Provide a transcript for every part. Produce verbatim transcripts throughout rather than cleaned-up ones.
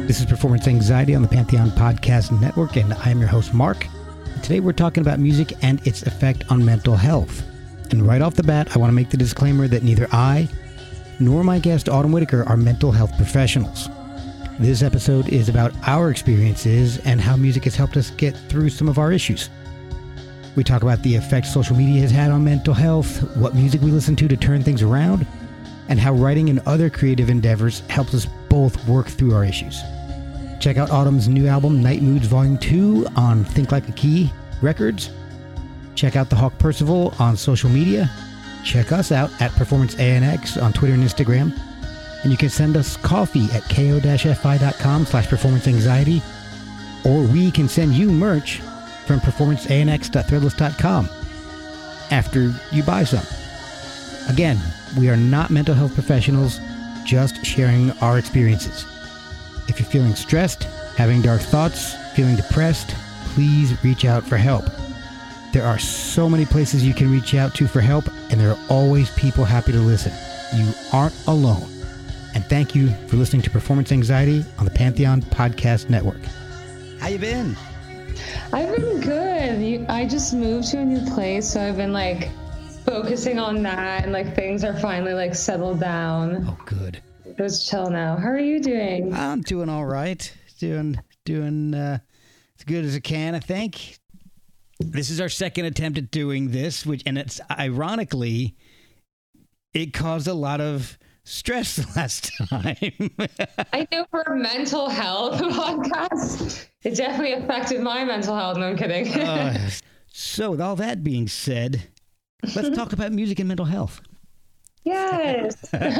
This is Performance Anxiety on the Pantheon Podcast Network, and I'm your host, Mark. Today we're talking about music and its effect on mental health. And right off the bat, I want to make the disclaimer that neither I nor my guest, Autumn Whitaker, are mental health professionals. This episode is about our experiences and how music has helped us get through some of our issues. We talk about the effect social media has had on mental health, what music we listen to to turn things around, and how writing and other creative endeavors helps us both work through our issues. Check out Autumn's new album, Night Moods Volume two, on Think Like a Key Records. Check out the Hawk Percival on social media. Check us out at Performance A N X on Twitter and Instagram. And you can send us coffee at ko-fi.com slash performance anxiety, or we can send you merch from performance a n x dot threadless dot com after you buy some. Again, we are not mental health professionals, just sharing our experiences. If you're feeling stressed, having dark thoughts, feeling depressed, please reach out for help. There are so many places you can reach out to for help, and there are always people happy to listen. You aren't alone. And thank you for listening to Performance Anxiety on the Pantheon Podcast Network. How you been? I've been good. You, I just moved to a new place, so I've been like focusing on that, and like things are finally like settled down. Oh, good. It's chill now. How are you doing? I'm doing all right. Doing doing uh, as good as I can, I think. This is our second attempt at doing this, which, and it's ironically, it caused a lot of stress last time. I know for a mental health podcast, it definitely affected my mental health. No, I'm kidding. uh, so with all that being said, let's talk about music and mental health. Yes.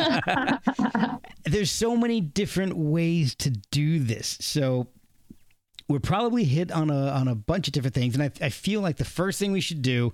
There's so many different ways to do this. So we're probably hit on a on a bunch of different things. And I, I feel like the first thing we should do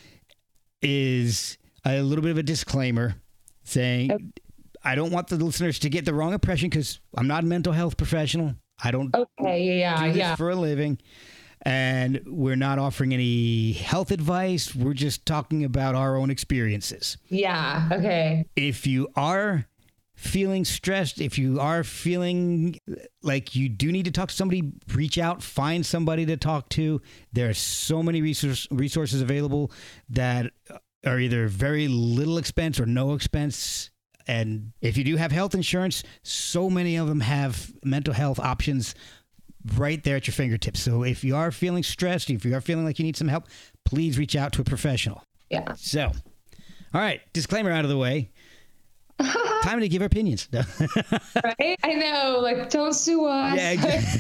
is a little bit of a disclaimer saying, okay, I don't want the listeners to get the wrong impression because I'm not a mental health professional. I don't okay, yeah, do this yeah. for a living. And we're not offering any health advice. We're just talking about our own experiences. Yeah, okay. If you are feeling stressed, if you are feeling like you do need to talk to somebody, reach out, find somebody to talk to. There are so many resource, resources available that are either very little expense or no expense. And if you do have health insurance, so many of them have mental health options right there at your fingertips. So if you are feeling stressed, if you are feeling like you need some help, please reach out to a professional. Yeah. So, all right, disclaimer out of the way. Time to give our opinions. Right? I know, like, don't sue us. Yeah,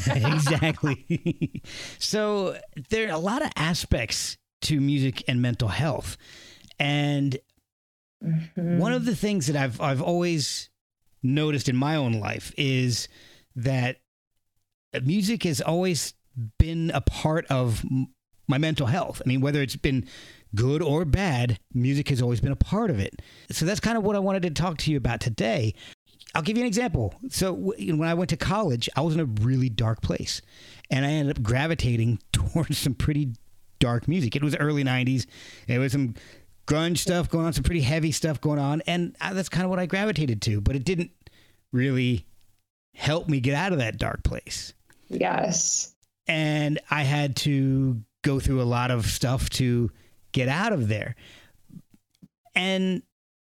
exactly. So there are a lot of aspects to music and mental health. And mm-hmm. one of the things that I've I've always noticed in my own life is that music has always been a part of my mental health. I mean, whether it's been good or bad, music has always been a part of it. So that's kind of what I wanted to talk to you about today. I'll give you an example. So when I went to college, I was in a really dark place, and I ended up gravitating towards some pretty dark music. It was early nineties. There was some grunge stuff going on, some pretty heavy stuff going on, and that's kind of what I gravitated to, but it didn't really help me get out of that dark place. Yes. And I had to go through a lot of stuff to get out of there. And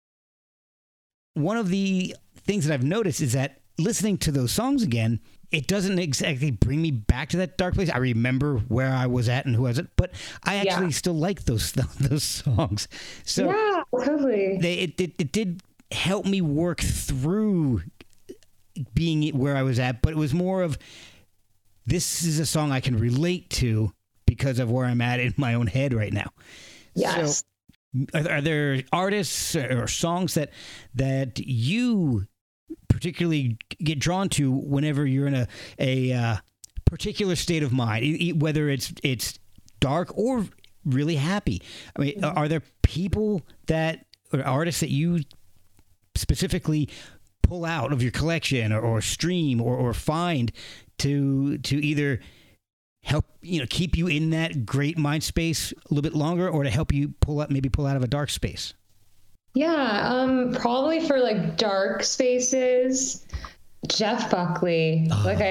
one of the things that I've noticed is that listening to those songs again, it doesn't exactly bring me back to that dark place. I remember where I was at and who I was at, but I actually yeah. still like those those songs. So yeah, totally. They, it, it, it did help me work through being where I was at, but it was more of, this is a song I can relate to because of where I'm at in my own head right now. Yes. So are, are there artists or songs that that you particularly get drawn to whenever you're in a a uh, particular state of mind, whether it's it's dark or really happy? I mean, mm-hmm. are there people that or artists that you specifically pull out of your collection or, or stream or, or find to to either help, you know, keep you in that great mind space a little bit longer, or to help you pull out, maybe pull out of a dark space? Yeah, um, probably for like dark spaces, Jeff Buckley. Oh. Like I,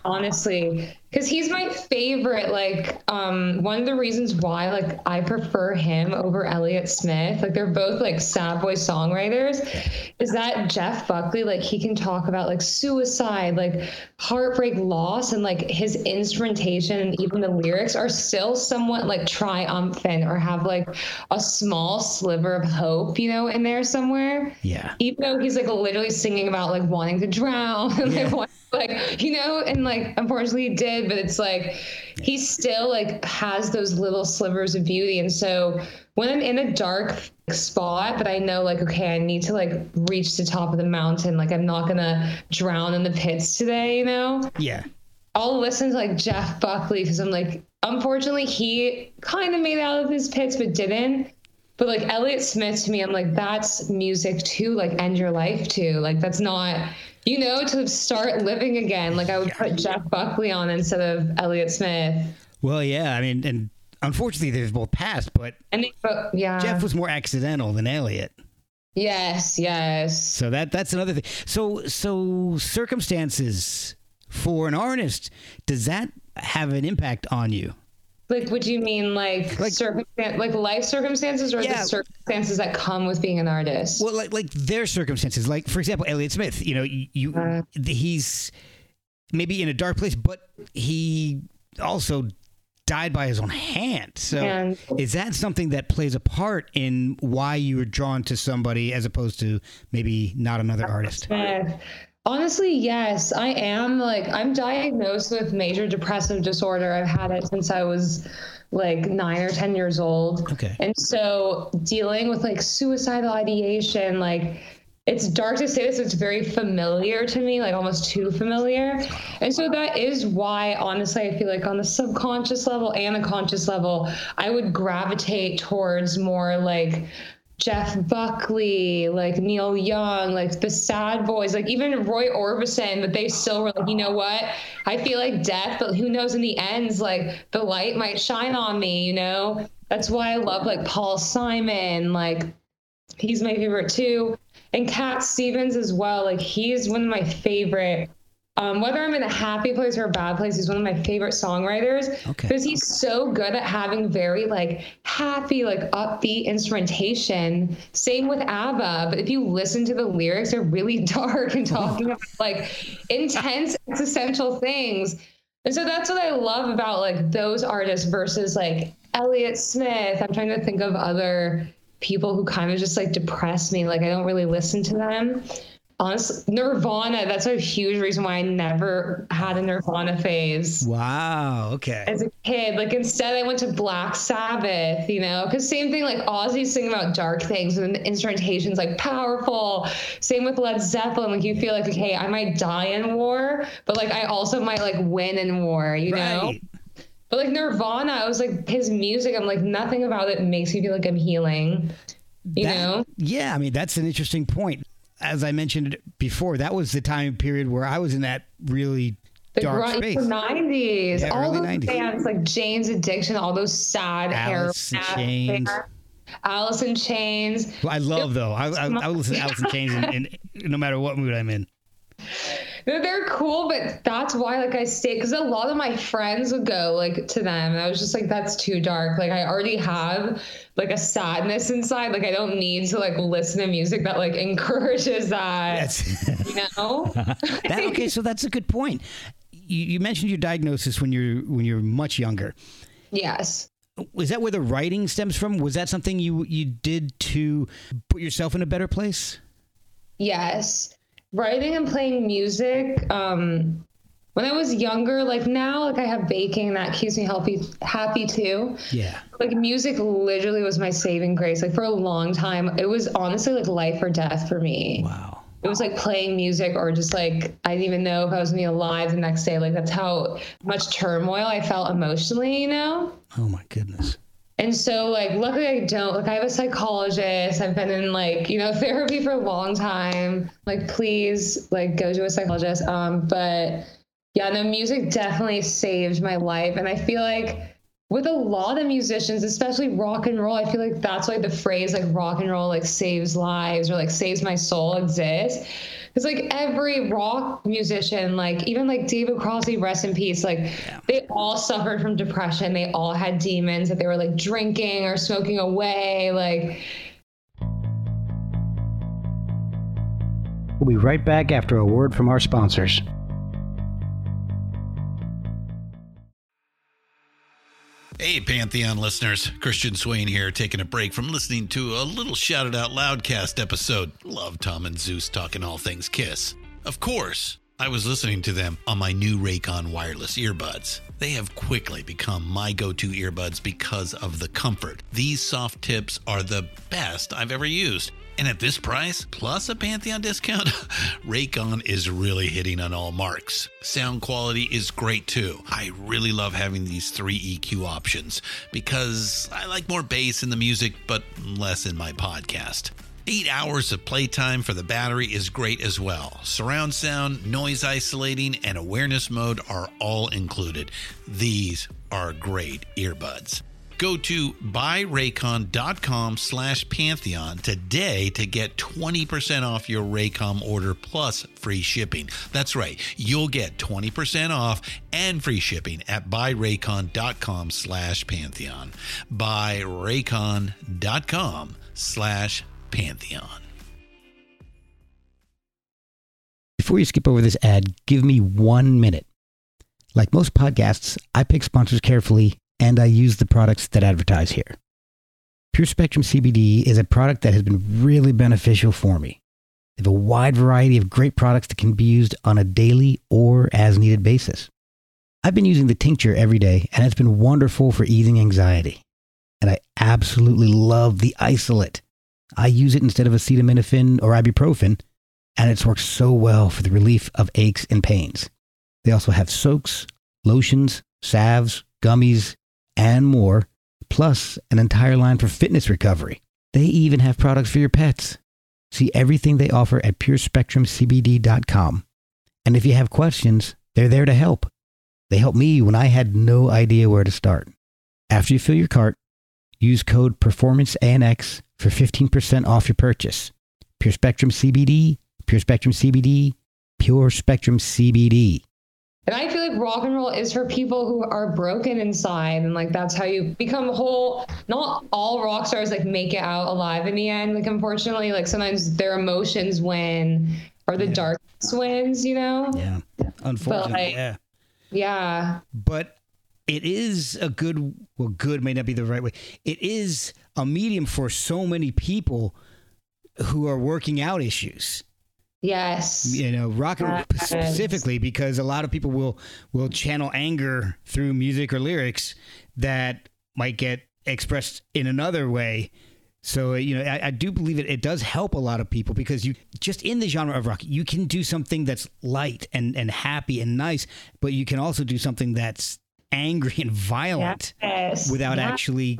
honestly, because he's my favorite. Like, um, one of the reasons why, like, I prefer him over Elliott Smith, like, they're both like sad boy songwriters, is that Jeff Buckley, like, he can talk about like suicide, like heartbreak, loss, and like his instrumentation and even the lyrics are still somewhat like triumphant or have like a small sliver of hope, you know, in there somewhere. Yeah. Even though he's like literally singing about like wanting to drown and Yeah. like, like, you know, and like, unfortunately he did, but it's like, he still like has those little slivers of beauty. And so when I'm in a dark spot, but I know like, okay, I need to like reach the top of the mountain. Like, I'm not going to drown in the pits today, you know? Yeah. I'll listen to like Jeff Buckley because I'm like, unfortunately, he kind of made out of his pits, but didn't. But like Elliott Smith to me, I'm like, that's music to like end your life to. Like, that's not, you know, to start living again. Like, I would put Jeff Buckley on instead of Elliott Smith. Well, yeah. I mean, and unfortunately, they've both passed, but And they, but, yeah. Jeff was more accidental than Elliott. Yes, yes. So that that's another thing. So so circumstances for an artist, does that have an impact on you? Like, would you mean like Like- circumstan- like life circumstances, or Yeah. the circumstances that come with being an artist? Well, like like their circumstances. Like, for example, Elliott Smith. You know, you, you Uh. he's maybe in a dark place, but he also died by his own hand. So And- is that something that plays a part in why you were drawn to somebody as opposed to maybe not another artist? Smith. Honestly, yes, I am. Like, I'm diagnosed with major depressive disorder. I've had it since I was like nine or ten years old. Okay. And so dealing with like suicidal ideation, like, it's dark to say this, it's very familiar to me, like almost too familiar. And so that is why, honestly, I feel like on the subconscious level and the conscious level, I would gravitate towards more like Jeff Buckley, like Neil Young, like the sad boys, like even Roy Orbison, but they still were like, you know what? I feel like death, but who knows in the end, like the light might shine on me, you know? That's why I love like Paul Simon, like he's my favorite too. And Cat Stevens as well. Like, he's one of my favorite, um, whether I'm in a happy place or a bad place, he's one of my favorite songwriters. Okay. Because he's so good at having very like happy, like upbeat instrumentation. Same with ABBA. But if you listen to the lyrics, they're really dark and talking about like intense existential things. And so that's what I love about like those artists versus like Elliott Smith. I'm trying to think of other people who kind of just like depress me. Like, I don't really listen to them. Honestly, Nirvana, that's a huge reason why I never had a Nirvana phase Wow. Okay. as a kid. Like, instead I went to Black Sabbath, you know, because same thing, like Ozzy's singing about dark things and the instrumentation's like powerful. Same with Led Zeppelin. Like, you feel like, okay, I might die in war, but like I also might like win in war, you know? Right. But like Nirvana, I was like, his music, I'm like, nothing about it makes me feel like I'm healing, you That- know? Yeah, I mean, that's an interesting point. As I mentioned before, that was the time period where I was in that really The dark grunge space. the nineties, Yeah, all early those nineties. bands like Jane's Addiction, all those sad Alice in heroin Chains. ass- Alice in Chains. Well, I love, though. I, I, I would listen to Alice in Chains in, in, no matter what mood I'm in. No, they're cool, but that's why like I stayed, because a lot of my friends would go like to them, and I was just like, that's too dark. Like, I already have like a sadness inside. Like, I don't need to like listen to music that like encourages that. That's, You know? that, okay, so that's a good point. You, you mentioned your diagnosis when you're when you're much younger. Yes. Was that where the writing stems from? Was that something you you did to put yourself in a better place? Yes. Writing and playing music. Um, when I was younger, like now, like I have baking that keeps me healthy, happy too. Yeah. Like, music literally was my saving grace. Like, for a long time, it was honestly like life or death for me. Wow. It was like playing music, or just like, I didn't even know if I was gonna be alive the next day. Like, that's how much turmoil I felt emotionally, you know? Oh my goodness. And so, like, luckily I don't. Like, I have a psychologist. I've been in, like, you know, therapy for a long time. Like, please, like, go to a psychologist. Um, but yeah, no, music definitely saved my life. And I feel like with a lot of musicians, especially rock and roll, I feel like that's why the phrase like rock and roll like saves lives or like saves my soul exists. Because like every rock musician, like even like David Crosby, rest in peace, like yeah. they all suffered from depression. They all had demons that they were like drinking or smoking away. Like, we'll be right back after a word from our sponsors. Hey, Pantheon listeners. Christian Swain here, taking a break from listening to a little Shout It Out Loudcast episode. Love Tom and Zeus talking all things Kiss. Of course, I was listening to them on my new Raycon wireless earbuds. They have quickly become my go-to earbuds because of the comfort. These soft tips are the best I've ever used. And at this price, plus a Pantheon discount, Raycon is really hitting on all marks. Sound quality is great too. I really love having these three E Q options because I like more bass in the music, but less in my podcast. Eight hours of playtime for the battery is great as well. Surround sound, noise isolating, and awareness mode are all included. These are great earbuds. Go to buyraycon.com slash Pantheon today to get twenty percent off your Raycon order plus free shipping. That's right. You'll get twenty percent off and free shipping at buyraycon.com slash Pantheon. Buyraycon.com slash Pantheon. Before you skip over this ad, give me one minute. Like most podcasts, I pick sponsors carefully and I use the products that advertise here. Pure Spectrum C B D is a product that has been really beneficial for me. They have a wide variety of great products that can be used on a daily or as needed basis. I've been using the tincture every day and it's been wonderful for easing anxiety. And I absolutely love the isolate. I use it instead of acetaminophen or ibuprofen, and it's worked so well for the relief of aches and pains. They also have soaks, lotions, salves, gummies, and more, plus an entire line for fitness recovery. They even have products for your pets. See everything they offer at pure spectrum c b d dot com. And if you have questions, they're there to help. They helped me when I had no idea where to start. After you fill your cart, use code Performance A N X for fifteen percent off your purchase. Pure Spectrum C B D, Pure Spectrum C B D, Pure Spectrum C B D. And I feel like rock and roll is for people who are broken inside. And like, that's how you become whole. Not all rock stars like make it out alive in the end. Like, unfortunately, like sometimes their emotions win or the yeah. darkness wins, you know? Yeah. Unfortunately. Like, yeah. Yeah. But it is a good, well, good may not be the right way. It is a medium for so many people who are working out issues. Yes. You know, rock and roll yes. specifically, because a lot of people will will channel anger through music or lyrics that might get expressed in another way. So, you know, I, I do believe it, it does help a lot of people because you just in the genre of rock, you can do something that's light and, and happy and nice, but you can also do something that's angry and violent yes. without yeah. actually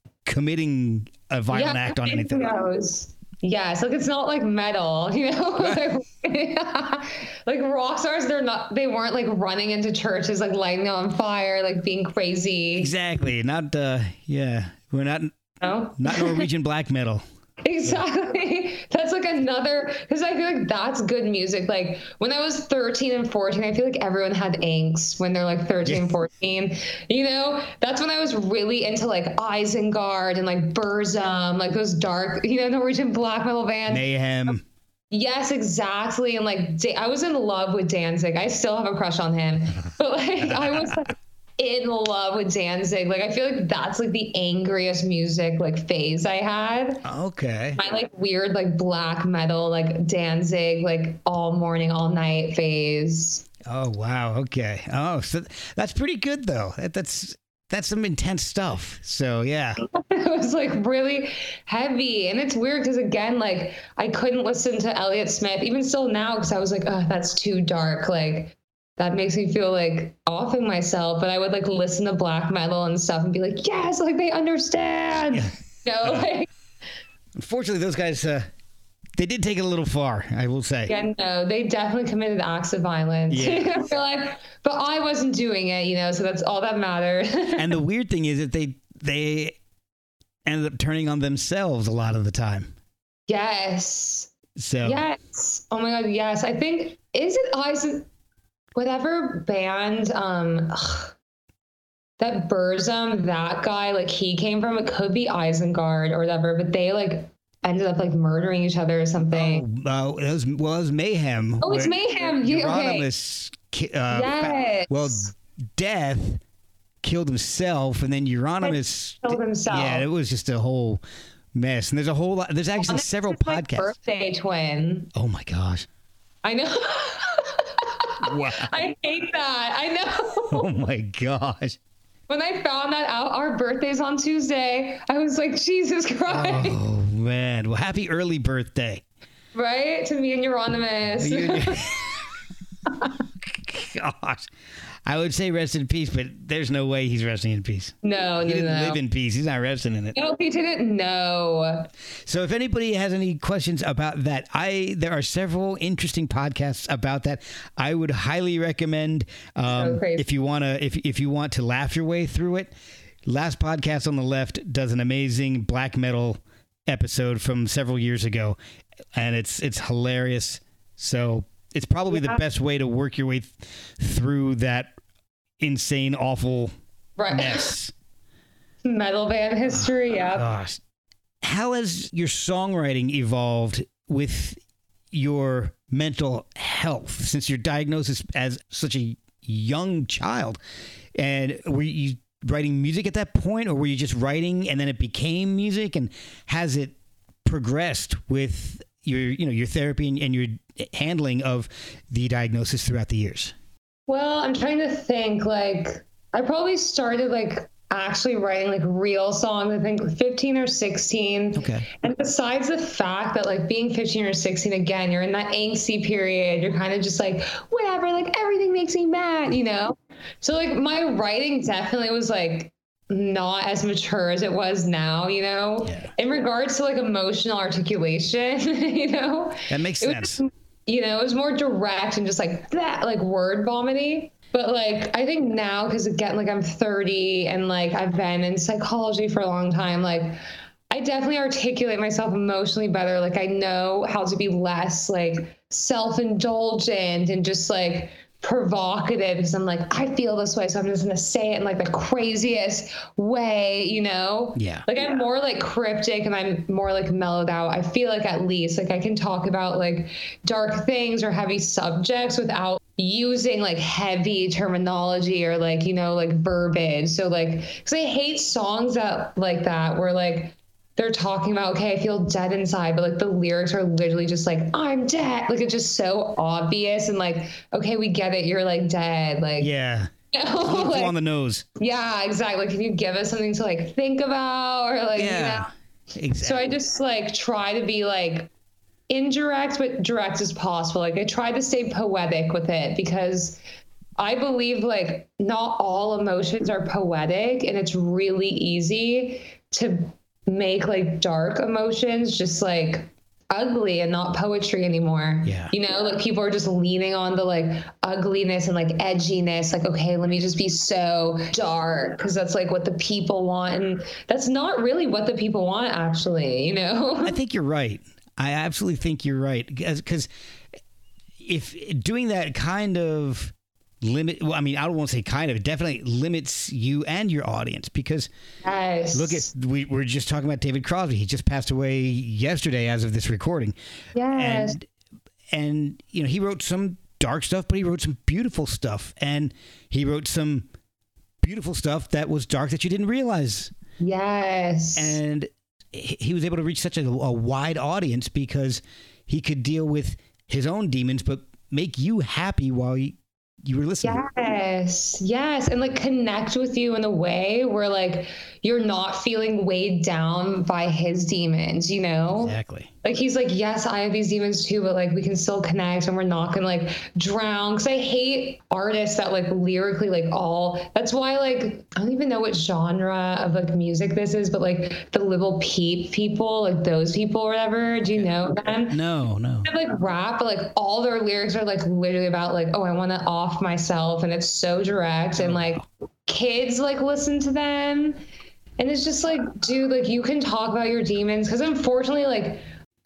committing a violent yeah, act on anything. Knows. Yes, like it's not like metal, you know, like, like rock stars. They're not. They weren't like running into churches, like lighting on fire, like being crazy. Exactly. Not. Uh, yeah, we're not. No? Not Norwegian black metal. Exactly. That's like another, because I feel like that's good music. Like when I was thirteen and fourteen, I feel like everyone had angst when they're like thirteen, yeah. fourteen, you know, that's when I was really into like Isengard and like Burzum, like those dark, you know, Norwegian black metal bands. Mayhem. Yes, exactly. And like, I was in love with Danzig. I still have a crush on him, but like I was like, in love with Danzig. Like I feel like that's like the angriest music like phase I had. Okay. My like weird like black metal like Danzig like all morning all night phase. Oh wow. Okay. Oh, so that's pretty good though. That, that's that's some intense stuff. So yeah. It was like really heavy, and it's weird because again like I couldn't listen to Elliott Smith even still now because I was like, oh, that's too dark. Like that makes me feel like offing myself, but I would like listen to black metal and stuff and be like, yes, like they understand. Yeah. You know, like, unfortunately, those guys, uh, they did take it a little far, I will say. Yeah, no, they definitely committed acts of violence. Yeah. like, but I wasn't doing it, you know, so that's all that mattered. And the weird thing is that they they ended up turning on themselves a lot of the time. Yes. So yes. Oh my God. Yes. I think, is it Eisen, whatever band, um, ugh, that Burzum, that guy, like he came from, it could be Isengard or whatever, but they like ended up like murdering each other or something. Oh, uh, it was, well, it was Mayhem. Oh, it's Mayhem. Yeah, okay. Euronymous, uh, yes. well, Death killed himself, and then Euronymous killed himself. Yeah, it was just a whole mess. And there's a whole lot. There's actually Honestly, several it's my podcasts. Birthday twin. Oh my gosh. I know. Wow. I hate that. I know. Oh my gosh. When I found that out, our birthday's on Tuesday, I was like, Jesus Christ. Oh man. Well, happy early birthday. Right? To me and Euronymous. Gosh. I would say rest in peace, but there's no way he's resting in peace. No, He no, didn't no. live in peace. He's not resting in it. No, he didn't know. So if anybody has any questions about that, I there are several interesting podcasts about that. I would highly recommend um, So crazy. if you want to if if you want to laugh your way through it. Last Podcast on the Left does an amazing black metal episode from several years ago, and it's it's hilarious. So it's probably Yeah. the best way to work your way th- through that insane, awful Right. mess. Metal band history, yeah. Gosh. How has your songwriting evolved with your mental health since your diagnosis as such a young child? And were you writing music at that point, or were you just writing and then it became music? And has it progressed with your, you know, your therapy and, and your handling of the diagnosis throughout the years? Well, I'm trying to think, like, I probably started, like, actually writing, like, real songs, I think, fifteen or sixteen. Okay. And besides the fact that, like, being fifteen or sixteen, again, you're in that angsty period. You're kind of just like, whatever, like, everything makes me mad, you know? So, like, my writing definitely was, like, not as mature as it was now, you know? Yeah. In regards to, like, emotional articulation, you know? That makes It sense. was, you know, it was more direct and just like that, like word vomity. But like, I think now, because again, like I'm thirty and like I've been in psychology for a long time, like I definitely articulate myself emotionally better. Like I know how to be less like self-indulgent and just like provocative, because I'm like, I feel this way, so I'm just gonna say it in like the craziest way, you know? Yeah. Like I'm more like cryptic and I'm more like mellowed out. I feel like at least like I can talk about like dark things or heavy subjects without using like heavy terminology or like, you know, like verbiage. So like, because I hate songs that like that where like they're talking about, okay, I feel dead inside, but like the lyrics are literally just like, I'm dead. Like it's just so obvious and like, okay, we get it. You're like dead. Like, Yeah. you know, A little like, on the nose. yeah, exactly. Can you give us something to like think about or like, Yeah. you know? Exactly. So I just like try to be like indirect, but direct as possible. Like I try to stay poetic with it because I believe like not all emotions are poetic, and it's really easy to make like dark emotions just like ugly and not poetry anymore. Yeah. You know, like people are just leaning on the like ugliness and like edginess. Like, okay, let me just be so dark because that's like what the people want. And that's not really what the people want, actually, you know? I think you're right. I absolutely think you're right. Because if doing that kind of limit, well, I mean, I don't want to say kind of, it definitely limits you and your audience, because Yes. look at, we were just talking about David Crosby. He just passed away yesterday as of this recording. Yes. And, and, you know, he wrote some dark stuff, but he wrote some beautiful stuff. And he wrote some beautiful stuff that was dark that you didn't realize. Yes. And he he was able to reach such a, a wide audience because he could deal with his own demons, but make you happy while you, you were listening. Yes, yes. And like connect with you in a way where like you're not feeling weighed down by his demons, you know? Exactly. Like he's like, yes, I have these demons too, but like we can still connect and we're not gonna like drown. Cause I hate artists that like lyrically like all, that's why like, I don't even know what genre of like music this is, but like the Little Peep people, like those people or whatever, do you know them? No, no. They have, like rap, but like all their lyrics are like literally about like, oh, I want to off myself, and it's so direct, and like kids like listen to them, and it's just like, dude, like you can talk about your demons, because unfortunately, like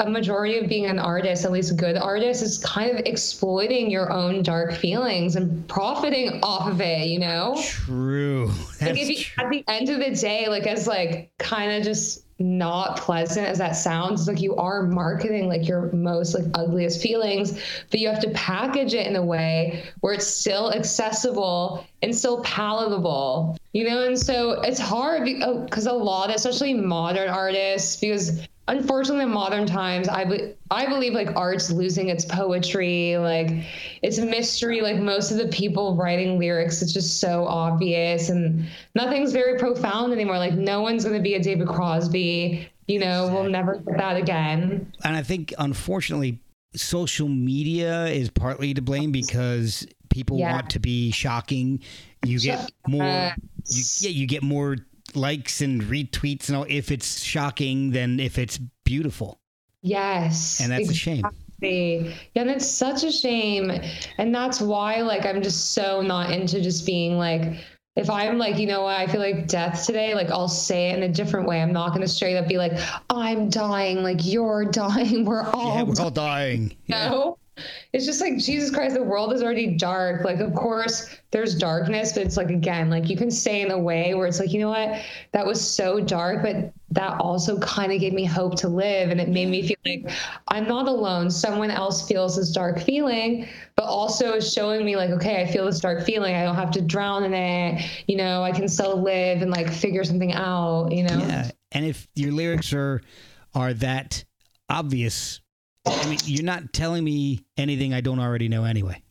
a majority of being an artist, at least a good artist, is kind of exploiting your own dark feelings and profiting off of it, you know? True. That's like if you, true. at the end of the day, like as like kind of just not pleasant as that sounds, like you are marketing like your most like ugliest feelings, but you have to package it in a way where it's still accessible and still palatable, you know? And so it's hard because a lot, especially modern artists, because unfortunately in modern times, I, be- I believe like art's losing its poetry, like it's a mystery, like most of the people writing lyrics, it's just so obvious and nothing's very profound anymore. Like no one's going to be a David Crosby, you know, exactly. We'll never get that again. And I think unfortunately social media is partly to blame because people yeah. want to be shocking. You get more, uh, you, yeah, you get more likes and retweets and all if it's shocking than if it's beautiful. Yes. And that's exactly. a shame. Yeah, and it's such a shame. And that's why like I'm just so not into just being like, if I'm like, you know what, I feel like death today, like I'll say it in a different way. I'm not going to straight up be like, I'm dying, like you're dying, we're all yeah, we're dying. all dying. Yeah. No? It's just like, Jesus Christ, the world is already dark. Like, of course, there's darkness, but it's like, again, like you can say in a way where it's like, you know what, that was so dark, but that also kind of gave me hope to live. And it made me feel like I'm not alone. Someone else feels this dark feeling, but also is showing me like, okay, I feel this dark feeling. I don't have to drown in it. You know, I can still live and like figure something out, you know? Yeah. And if your lyrics are, are that obvious, I mean, you're not telling me anything I don't already know anyway.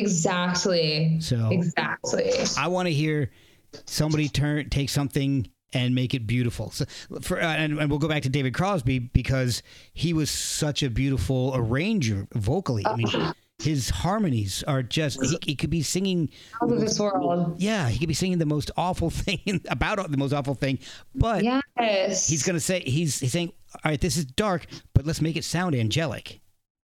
Exactly. So exactly. I want to hear somebody turn take something and make it beautiful. So for uh, and, and we'll go back to David Crosby because he was such a beautiful arranger vocally. I mean, his harmonies are just he, he could be singing out of this world. Yeah, he could be singing the most awful thing about the most awful thing, but yes. he's gonna say he's he's saying, all right, this is dark, but let's make it sound angelic.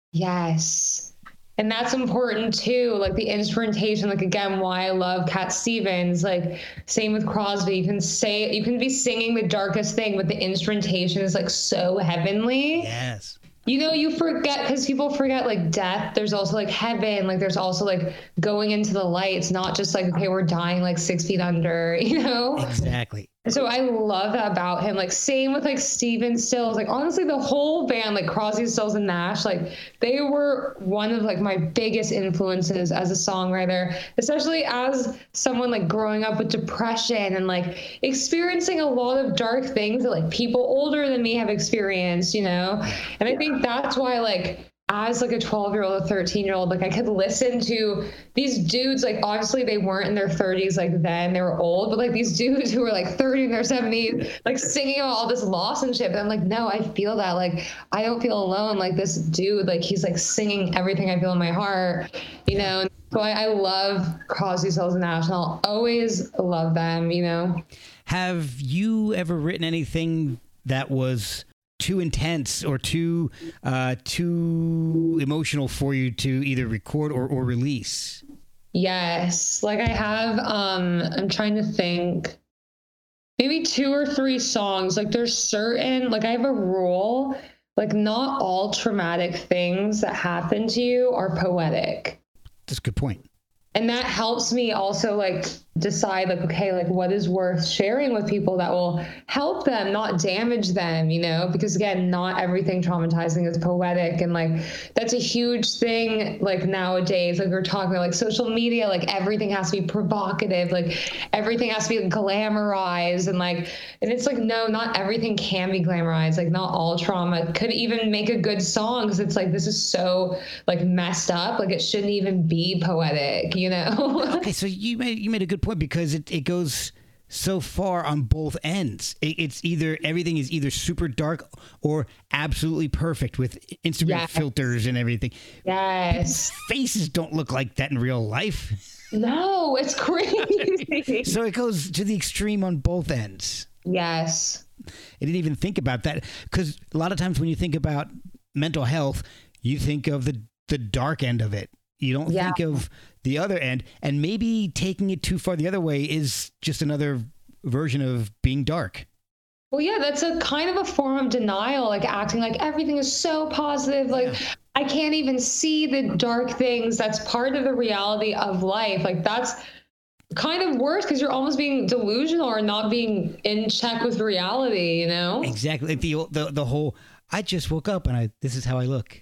Yes. And that's important too. Like the instrumentation, like again, why I love Cat Stevens, like same with Crosby. You can say, you can be singing the darkest thing, but the instrumentation is like so heavenly. Yes. You know, you forget, because people forget like death. There's also like heaven. Like there's also like going into the light. It's not just like, okay, we're dying like six feet under, you know? Exactly. So I love that about him. Like same with like Steven Stills. Like honestly, the whole band, like Crosby, Stills, and Nash, like they were one of like my biggest influences as a songwriter, especially as someone like growing up with depression and like experiencing a lot of dark things that like people older than me have experienced, you know? And I think that's why like as like a twelve year old, a thirteen year old, like I could listen to these dudes, like obviously they weren't in their thirties like then, they were old, but like these dudes who were like thirty in their seventies, like singing about all this loss and shit. But I'm like, no, I feel that. Like, I don't feel alone. Like this dude, like he's like singing everything I feel in my heart, you know? And so I, I love Crosby, Stills, and Nash, and I'll always love them, you know? Have you ever written anything that was too intense or too uh, too emotional for you to either record or, or release? Yes. Like I have, um, I'm trying to think, maybe two or three songs. Like there's certain, like I have a rule, like not all traumatic things that happen to you are poetic. That's a good point. And that helps me also like decide like, okay, like what is worth sharing with people that will help them, not damage them, you know, because again, not everything traumatizing is poetic. And like, that's a huge thing. Like nowadays, like we're talking about like social media, like everything has to be provocative, like everything has to be glamorized. And like, and it's like, no, not everything can be glamorized. Like not all trauma could even make a good song. Cause it's like, this is so like messed up. Like it shouldn't even be poetic, you know? Okay. So you made, you made a good point because it, it goes so far on both ends. It, it's either everything is either super dark or absolutely perfect with Instagram yes. filters and everything. Yes. People's faces don't look like that in real life. No, it's crazy. So it goes to the extreme on both ends. Yes. I didn't even think about that because a lot of times when you think about mental health, you think of the, the dark end of it. You don't yeah. think of the other end, and maybe taking it too far the other way is just another version of being dark. Well, yeah, that's a kind of a form of denial, like acting like everything is so positive. Like, yeah. I can't even see the dark things. That's part of the reality of life. Like, that's kind of worse because you're almost being delusional or not being in check with reality, you know? Exactly. The, the, the whole, I just woke up and I this is how I look.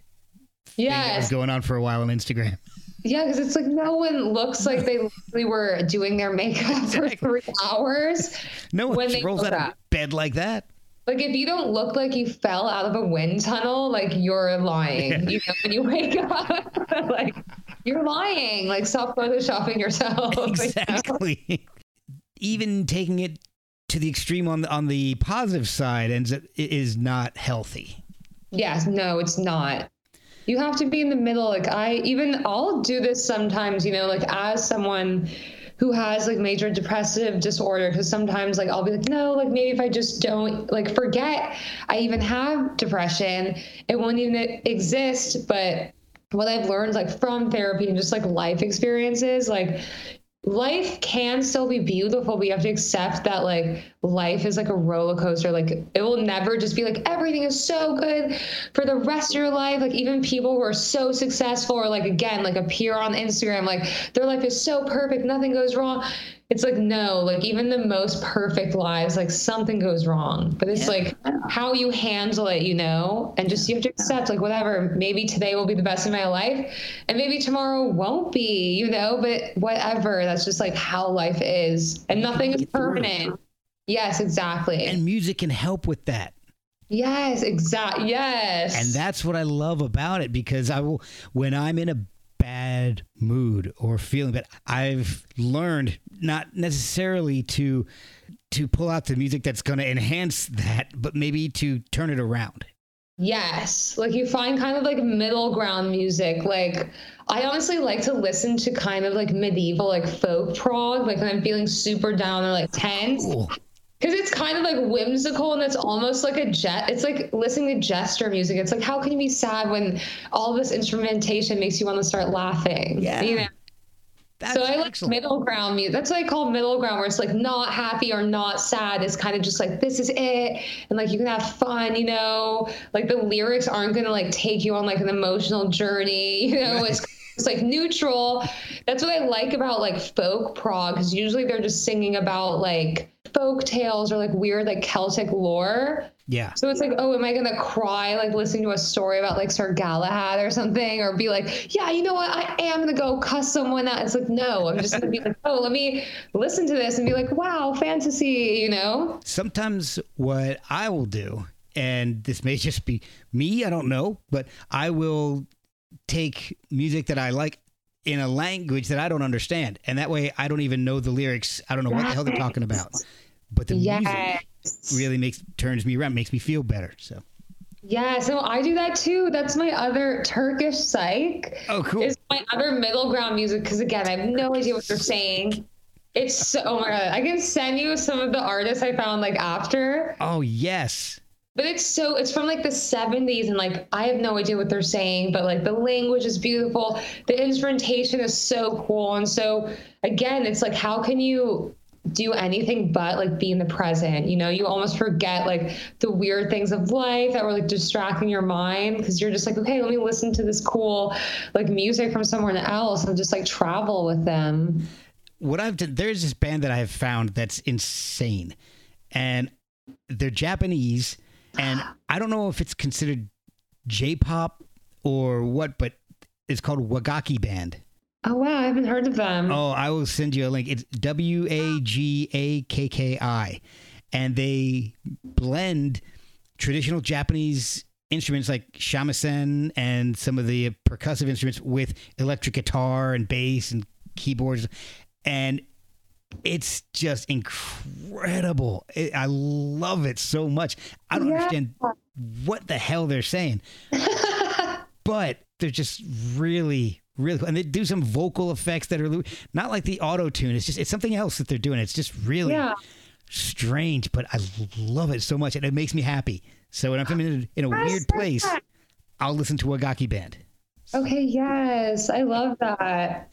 Yeah. It's going on for a while on Instagram. Yeah, because it's like no one looks like they literally were doing their makeup exactly. for three hours. No one rolls out of bed like that. Like, if you don't look like you fell out of a wind tunnel, like, you're lying. Yeah. You know, when you wake up, like, you're lying. Like, stop photoshopping yourself. Exactly. You know? Even taking it to the extreme on the, on the positive side ends up, is not healthy. Yes, no, it's not. You have to be in the middle. Like, I even, I'll do this sometimes, you know, like, as someone who has like major depressive disorder, because sometimes like I'll be like, no, like maybe if I just don't like forget I even have depression, it won't even exist. But what I've learned like from therapy and just like life experiences, like life can still be beautiful, but you have to accept that like life is like a roller coaster. Like it will never just be like everything is so good for the rest of your life. Like even people who are so successful or like again like appear on Instagram like their life is so perfect, nothing goes wrong. It's like no, like even the most perfect lives, like something goes wrong. But it's yeah. like how you handle it, you know, and just you have to accept like whatever, maybe today will be the best of my life and maybe tomorrow won't be, you know, but whatever. That's just like how life is and nothing is permanent. Yes, exactly. And music can help with that. Yes, exactly. Yes. And that's what I love about it, because I will, when I'm in a bad mood or feeling bad, I've learned not necessarily to to pull out the music that's going to enhance that, but maybe to turn it around. Yes. Like you find kind of like middle ground music. Like I honestly like to listen to kind of like medieval, like folk prog, like when I'm feeling super down or like tense. Cool. Because it's kind of like whimsical and it's almost like a jet. It's like listening to gesture music. It's like, how can you be sad when all this instrumentation makes you want to start laughing? Yeah. You know? That's so I like excellent. middle ground music. That's what I call middle ground, where it's like not happy or not sad. It's kind of just like, this is it. And like, you can have fun, you know, like the lyrics aren't going to like take you on like an emotional journey, you know, it's It's like neutral. That's what I like about like folk prog, because usually they're just singing about like folk tales or like weird like Celtic lore. Yeah. So it's like, oh, am I gonna cry like listening to a story about like Sir Galahad or something, or be like, yeah, you know what, I am gonna go cuss someone out. It's like, no, I'm just gonna be like, oh, let me listen to this and be like, wow, fantasy, you know? Sometimes what I will do, and this may just be me, I don't know, but I will take music that I like in a language that I don't understand, and that way I don't even know the lyrics. I don't know what the hell they're talking about, but the yes. music really makes turns me around, makes me feel better. So yeah, so I do that too. That's my other Turkish psych. Oh, cool. It's my other middle ground music, because again, I have no idea what they're saying. It's so, oh my god, I can send you some of the artists I found like after. Oh yes. But it's so, it's from like the seventies, and like, I have no idea what they're saying, but like the language is beautiful. The instrumentation is so cool. And so again, it's like, how can you do anything but like be in the present? You know, you almost forget like the weird things of life that were like distracting your mind, because you're just like, okay, let me listen to this cool like music from someone else and just like travel with them. What I've done, there's this band that I have found that's insane, and they're Japanese. And I don't know if it's considered J-pop or what, but it's called Wagaki Band. Oh, wow. I haven't heard of them. Oh, I will send you a link. It's W A G A K K I. And they blend traditional Japanese instruments like shamisen and some of the percussive instruments with electric guitar and bass and keyboards. And it's just incredible. It, I love it so much. I don't yeah. understand what the hell they're saying, but they're just really, really cool. And they do some vocal effects that are not like the auto tune. It's just, it's something else that they're doing. It's just really yeah. strange, but I love it so much. And it makes me happy. So when I'm in a, in a weird place, I'll listen to Wagaki Band. Okay. Yes. I love that.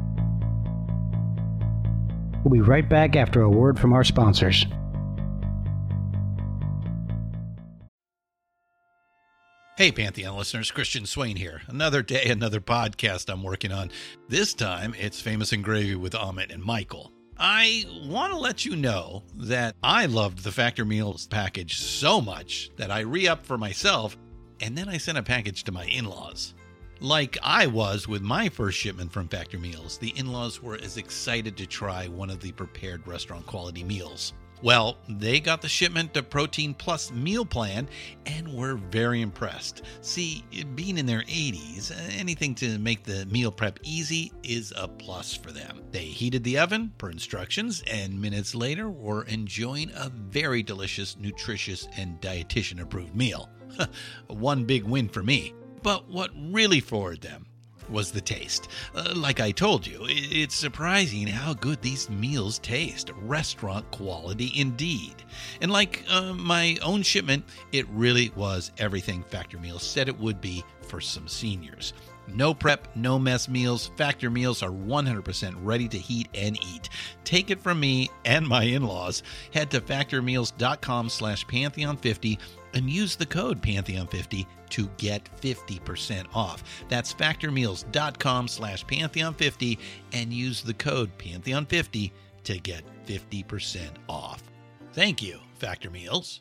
We'll be right back after a word from our sponsors. Hey, Pantheon listeners, Christian Swain here. Another day, another podcast I'm working on. This time, it's Famous and Gravy with Amit and Michael. I want to let you know that I loved the Factor Meals package so much that I re-upped for myself, and then I sent a package to my in-laws. Like I was with my first shipment from Factor Meals, the in-laws were as excited to try one of the prepared restaurant quality meals. Well, they got the shipment to Protein Plus meal plan and were very impressed. See, being in their eighties, anything to make the meal prep easy is a plus for them. They heated the oven per instructions and minutes later were enjoying a very delicious, nutritious, and dietitian-approved meal. One big win for me. But what really floored them was the taste. Uh, like I told you, it's surprising how good these meals taste. Restaurant quality indeed. And like uh, my own shipment, it really was everything Factor Meals said it would be for some seniors. No prep, no mess meals. Factor Meals are one hundred percent ready to heat and eat. Take it from me and my in-laws. Head to factormeals.com slash Pantheon50 and use the code Pantheon fifty to get fifty percent off. That's factormeals.com slash Pantheon50 and use the code Pantheon fifty to get fifty percent off. Thank you, Factor Meals.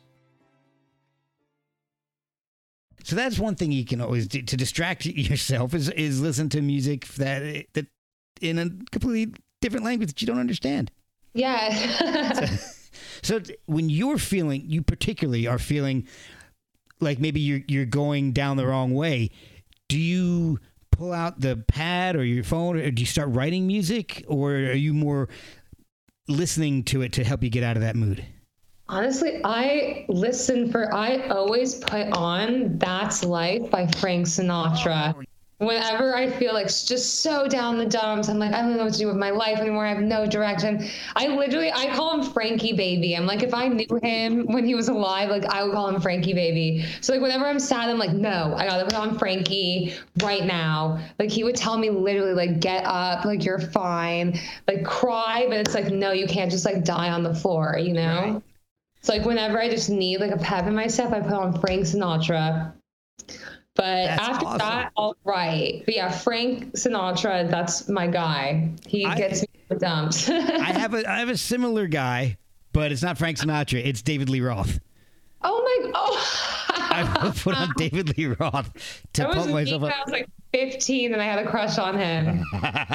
So that's one thing you can always do to distract yourself is is listen to music that that in a completely different language that you don't understand. Yeah. so, so when you're feeling, you particularly are feeling like maybe you're you're going down the wrong way, do you pull out the pad or your phone, or do you start writing music, or are you more listening to it to help you get out of that mood? Honestly, I listen for, I always put on That's Life by Frank Sinatra. Whenever I feel like just so down the dumps, I'm like, I don't know what to do with my life anymore. I have no direction. I literally, I call him Frankie Baby. I'm like, if I knew him when he was alive, like I would call him Frankie Baby. So like whenever I'm sad, I'm like, no, I gotta put on Frankie right now. Like he would tell me literally like, get up, like you're fine, like cry. But it's like, no, you can't just like die on the floor, you know? Right. So like whenever I just need like a pep in my step, I put on Frank Sinatra. But that's after awesome. That, I'll write. But yeah, Frank Sinatra, that's my guy. He I, gets me the dumps. I have a I have a similar guy, but it's not Frank Sinatra. It's David Lee Roth. Oh my! Oh. I put on David Lee Roth to pump myself up. I was like fifteen, and I had a crush on him.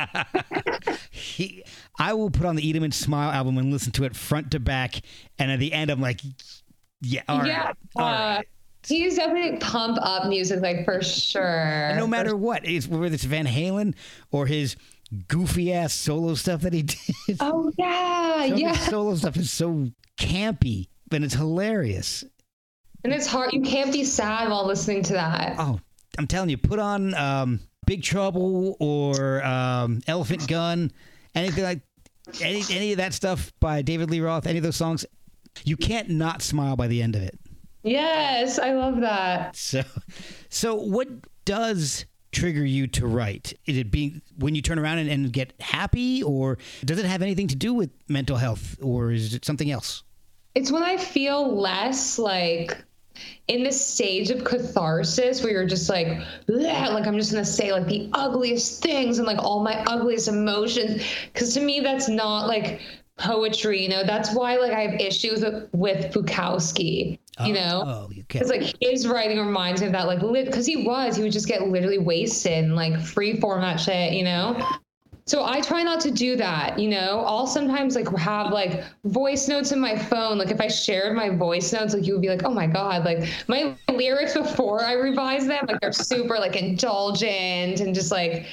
he, I will put on the Eat 'Em and Smile album and listen to it front to back, and at the end, I'm like, yeah, all right, yeah. all uh, right. He's definitely pump up music, like for sure. And no matter for what, it's, whether it's Van Halen or his goofy ass solo stuff that he did. Oh yeah, Some yeah. of his solo stuff is so campy, but it's hilarious. And it's hard. You can't be sad while listening to that. Oh, I'm telling you, put on um, Big Trouble or um, Elephant Gun, anything like any any of that stuff by David Lee Roth. Any of those songs, you can't not smile by the end of it. Yes, I love that. So, so what does trigger you to write? Is it being when you turn around and, and get happy, or does it have anything to do with mental health, or is it something else? It's when I feel less like in this stage of catharsis where you're just like, bleh, like I'm just going to say like the ugliest things and like all my ugliest emotions. Because to me, that's not like poetry, you know, that's why like I have issues with, with Bukowski. You know, oh, you it's like his writing reminds me of that, like, because he was, he would just get literally wasted and like free form that shit, you know? So I try not to do that, you know? I'll sometimes like have like voice notes in my phone. Like if I shared my voice notes, like you would be like, oh my God, like my lyrics before I revise them, like they're super like indulgent and just like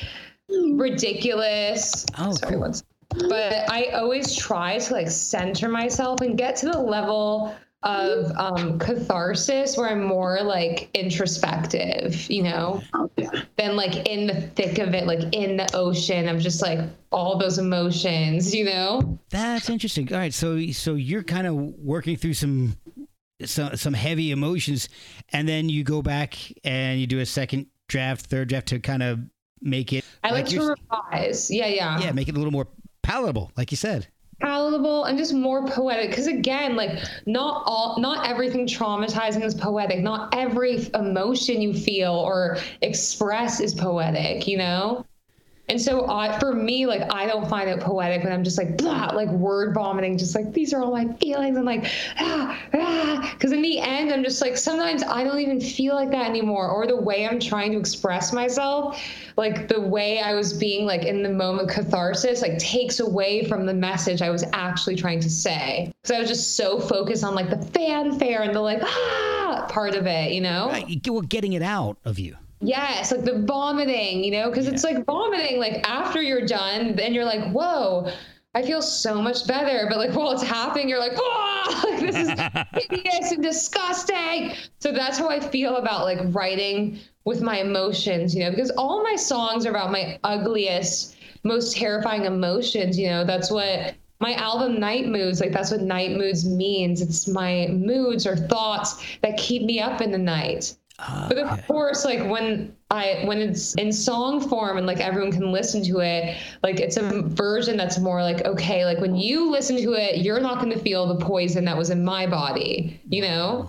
ridiculous. Oh, Sorry, cool. once. But I always try to like center myself and get to the level of um, catharsis where I'm more like introspective, you know, than like in the thick of it, like in the ocean of just like all those emotions, you know? That's interesting. All right. So, so you're kind of working through some, some, some heavy emotions, and then you go back and you do a second draft, third draft to kind of make it. I like, like to revise. Yeah. Yeah. Yeah. Make it a little more palatable, like you said. palatable and just more poetic, because again, like not all not everything traumatizing is poetic, not every emotion you feel or express is poetic, you know. And so I, for me, like, I don't find it poetic when I'm just like, blah, like word vomiting, just like, these are all my feelings. And like, ah, ah. Because in the end, I'm just like, sometimes I don't even feel like that anymore. Or the way I'm trying to express myself, like the way I was being like in the moment catharsis, like takes away from the message I was actually trying to say. Because I was just so focused on like the fanfare and the like, ah, part of it, you know? Right. Well, getting it out of you. Yes, like the vomiting, you know, because yeah. It's like vomiting, like after you're done, then you're like, whoa, I feel so much better. But like while it's happening, you're like, oh, like, this is hideous and disgusting. So that's how I feel about like writing with my emotions, you know, because all my songs are about my ugliest, most terrifying emotions, you know. That's what my album Night Moods, like that's what Night Moods means. It's my moods or thoughts that keep me up in the night. Uh, but of okay. course, like when I when it's in song form and like everyone can listen to it, like it's a version that's more like, okay, like when you listen to it, you're not going to feel the poison that was in my body, you know?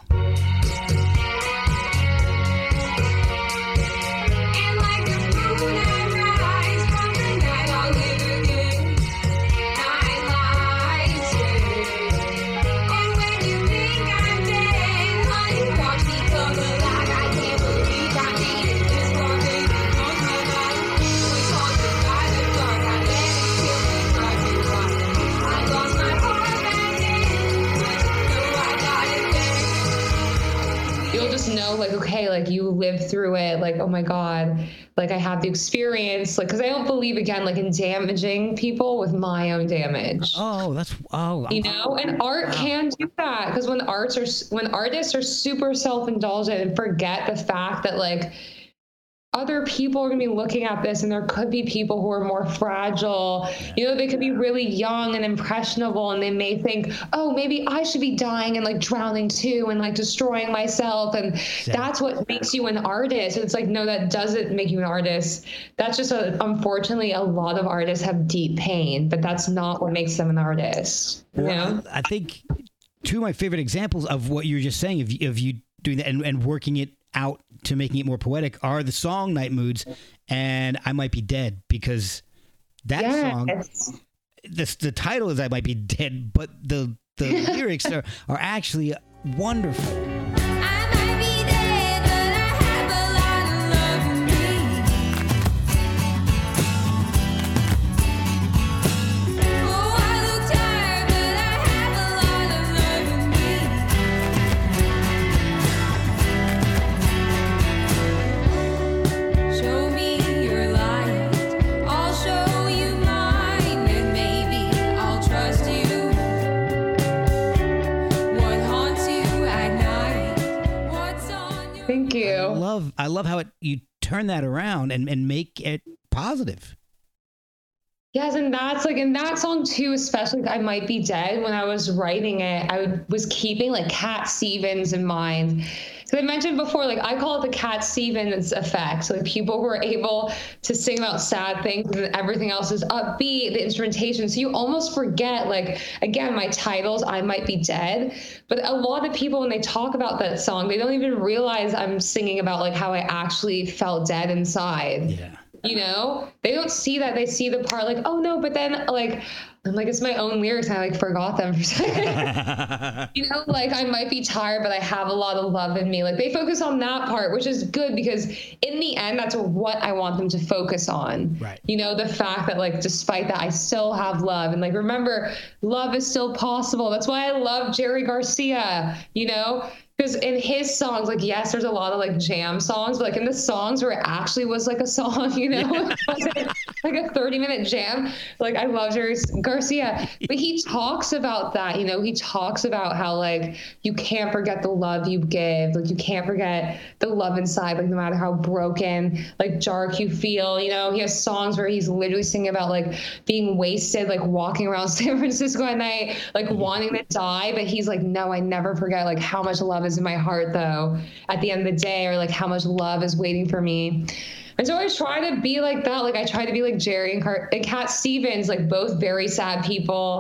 Know like, okay, like you lived through it, like, oh my God, like I have the experience, like, because I don't believe again like in damaging people with my own damage. Oh, that's oh you know, and art wow. can do that, because when arts are when artists are super self-indulgent and forget the fact that like other people are going to be looking at this, and there could be people who are more fragile. You know, they could be really young and impressionable, and they may think, oh, maybe I should be dying and like drowning too and like destroying myself. And yeah. that's what makes you an artist. It's like, no, that doesn't make you an artist. That's just a, unfortunately, a lot of artists have deep pain, but that's not what makes them an artist. You well, know? I think two of my favorite examples of what you were just saying, of, of you doing that and, and working it out to making it more poetic, are the song Night Moods and I Might Be Dead, because that yes. song, the, the title is I Might Be Dead, but the, the lyrics are, are actually wonderful. I love, I love how it you turn that around and, and make it positive. Yes, and that's like in that song too, especially I Might Be Dead. When I was writing it, I was keeping like Cat Stevens in mind. So I mentioned before, like I call it the Cat Stevens effect. So like people who are able to sing about sad things and everything else is upbeat, the instrumentation. So you almost forget, like, again, my titles, I Might Be Dead. But a lot of people, when they talk about that song, they don't even realize I'm singing about like how I actually felt dead inside. Yeah. You know, they don't see that. They see the part like, oh no, but then like, I'm like, it's my own lyrics. I like forgot them for a second. You know, like I might be tired, but I have a lot of love in me. Like they focus on that part, which is good, because in the end, that's what I want them to focus on. Right. You know, the fact that like, despite that, I still have love. And like, remember, love is still possible. That's why I love Jerry Garcia, you know? Because in his songs, like, yes, there's a lot of like jam songs, but like in the songs where it actually was like a song, you know, yeah. like a thirty minute jam. Like I love Jerry Garcia, but he talks about that, you know, he talks about how like you can't forget the love you give, like you can't forget the love inside, like no matter how broken, like dark you feel, you know. He has songs where he's literally singing about like being wasted, like walking around San Francisco at night, like wanting to die, but he's like, no, I never forget like how much love is in my heart though at the end of the day, or like how much love is waiting for me. And so I try to be like that. Like I try to be like Jerry and, Car- and Cat Stevens, like both very sad people,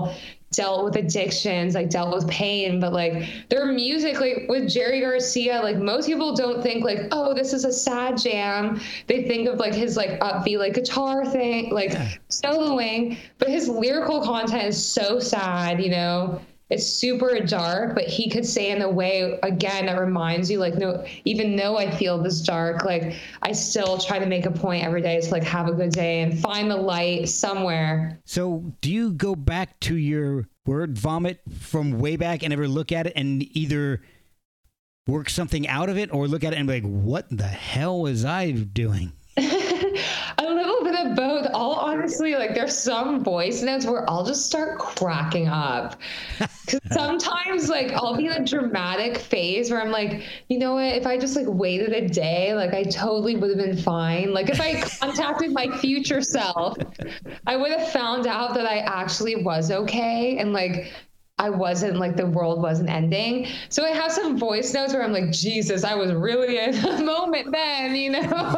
dealt with addictions, like dealt with pain, but like their music, like with Jerry Garcia, like most people don't think like, oh, this is a sad jam. They think of like his like upbeat like guitar thing, like yeah. soloing, but his lyrical content is so sad, you know. It's super dark, but he could say in a way, again, that reminds you, like, no, even though I feel this dark, like, I still try to make a point every day to, like, have a good day and find the light somewhere. So do you go back to your word vomit from way back and ever look at it and either work something out of it or look at it and be like, what the hell was I doing? A little bit of both. All honestly, like there's some voice notes where I'll just start cracking up. Because sometimes like I'll be in a dramatic phase where I'm like, you know what, if I just like waited a day, like I totally would have been fine. Like if I contacted my future self, I would have found out that I actually was okay. And like I wasn't like the world wasn't ending. So I have some voice notes where I'm like, Jesus, I was really in a moment then, you know?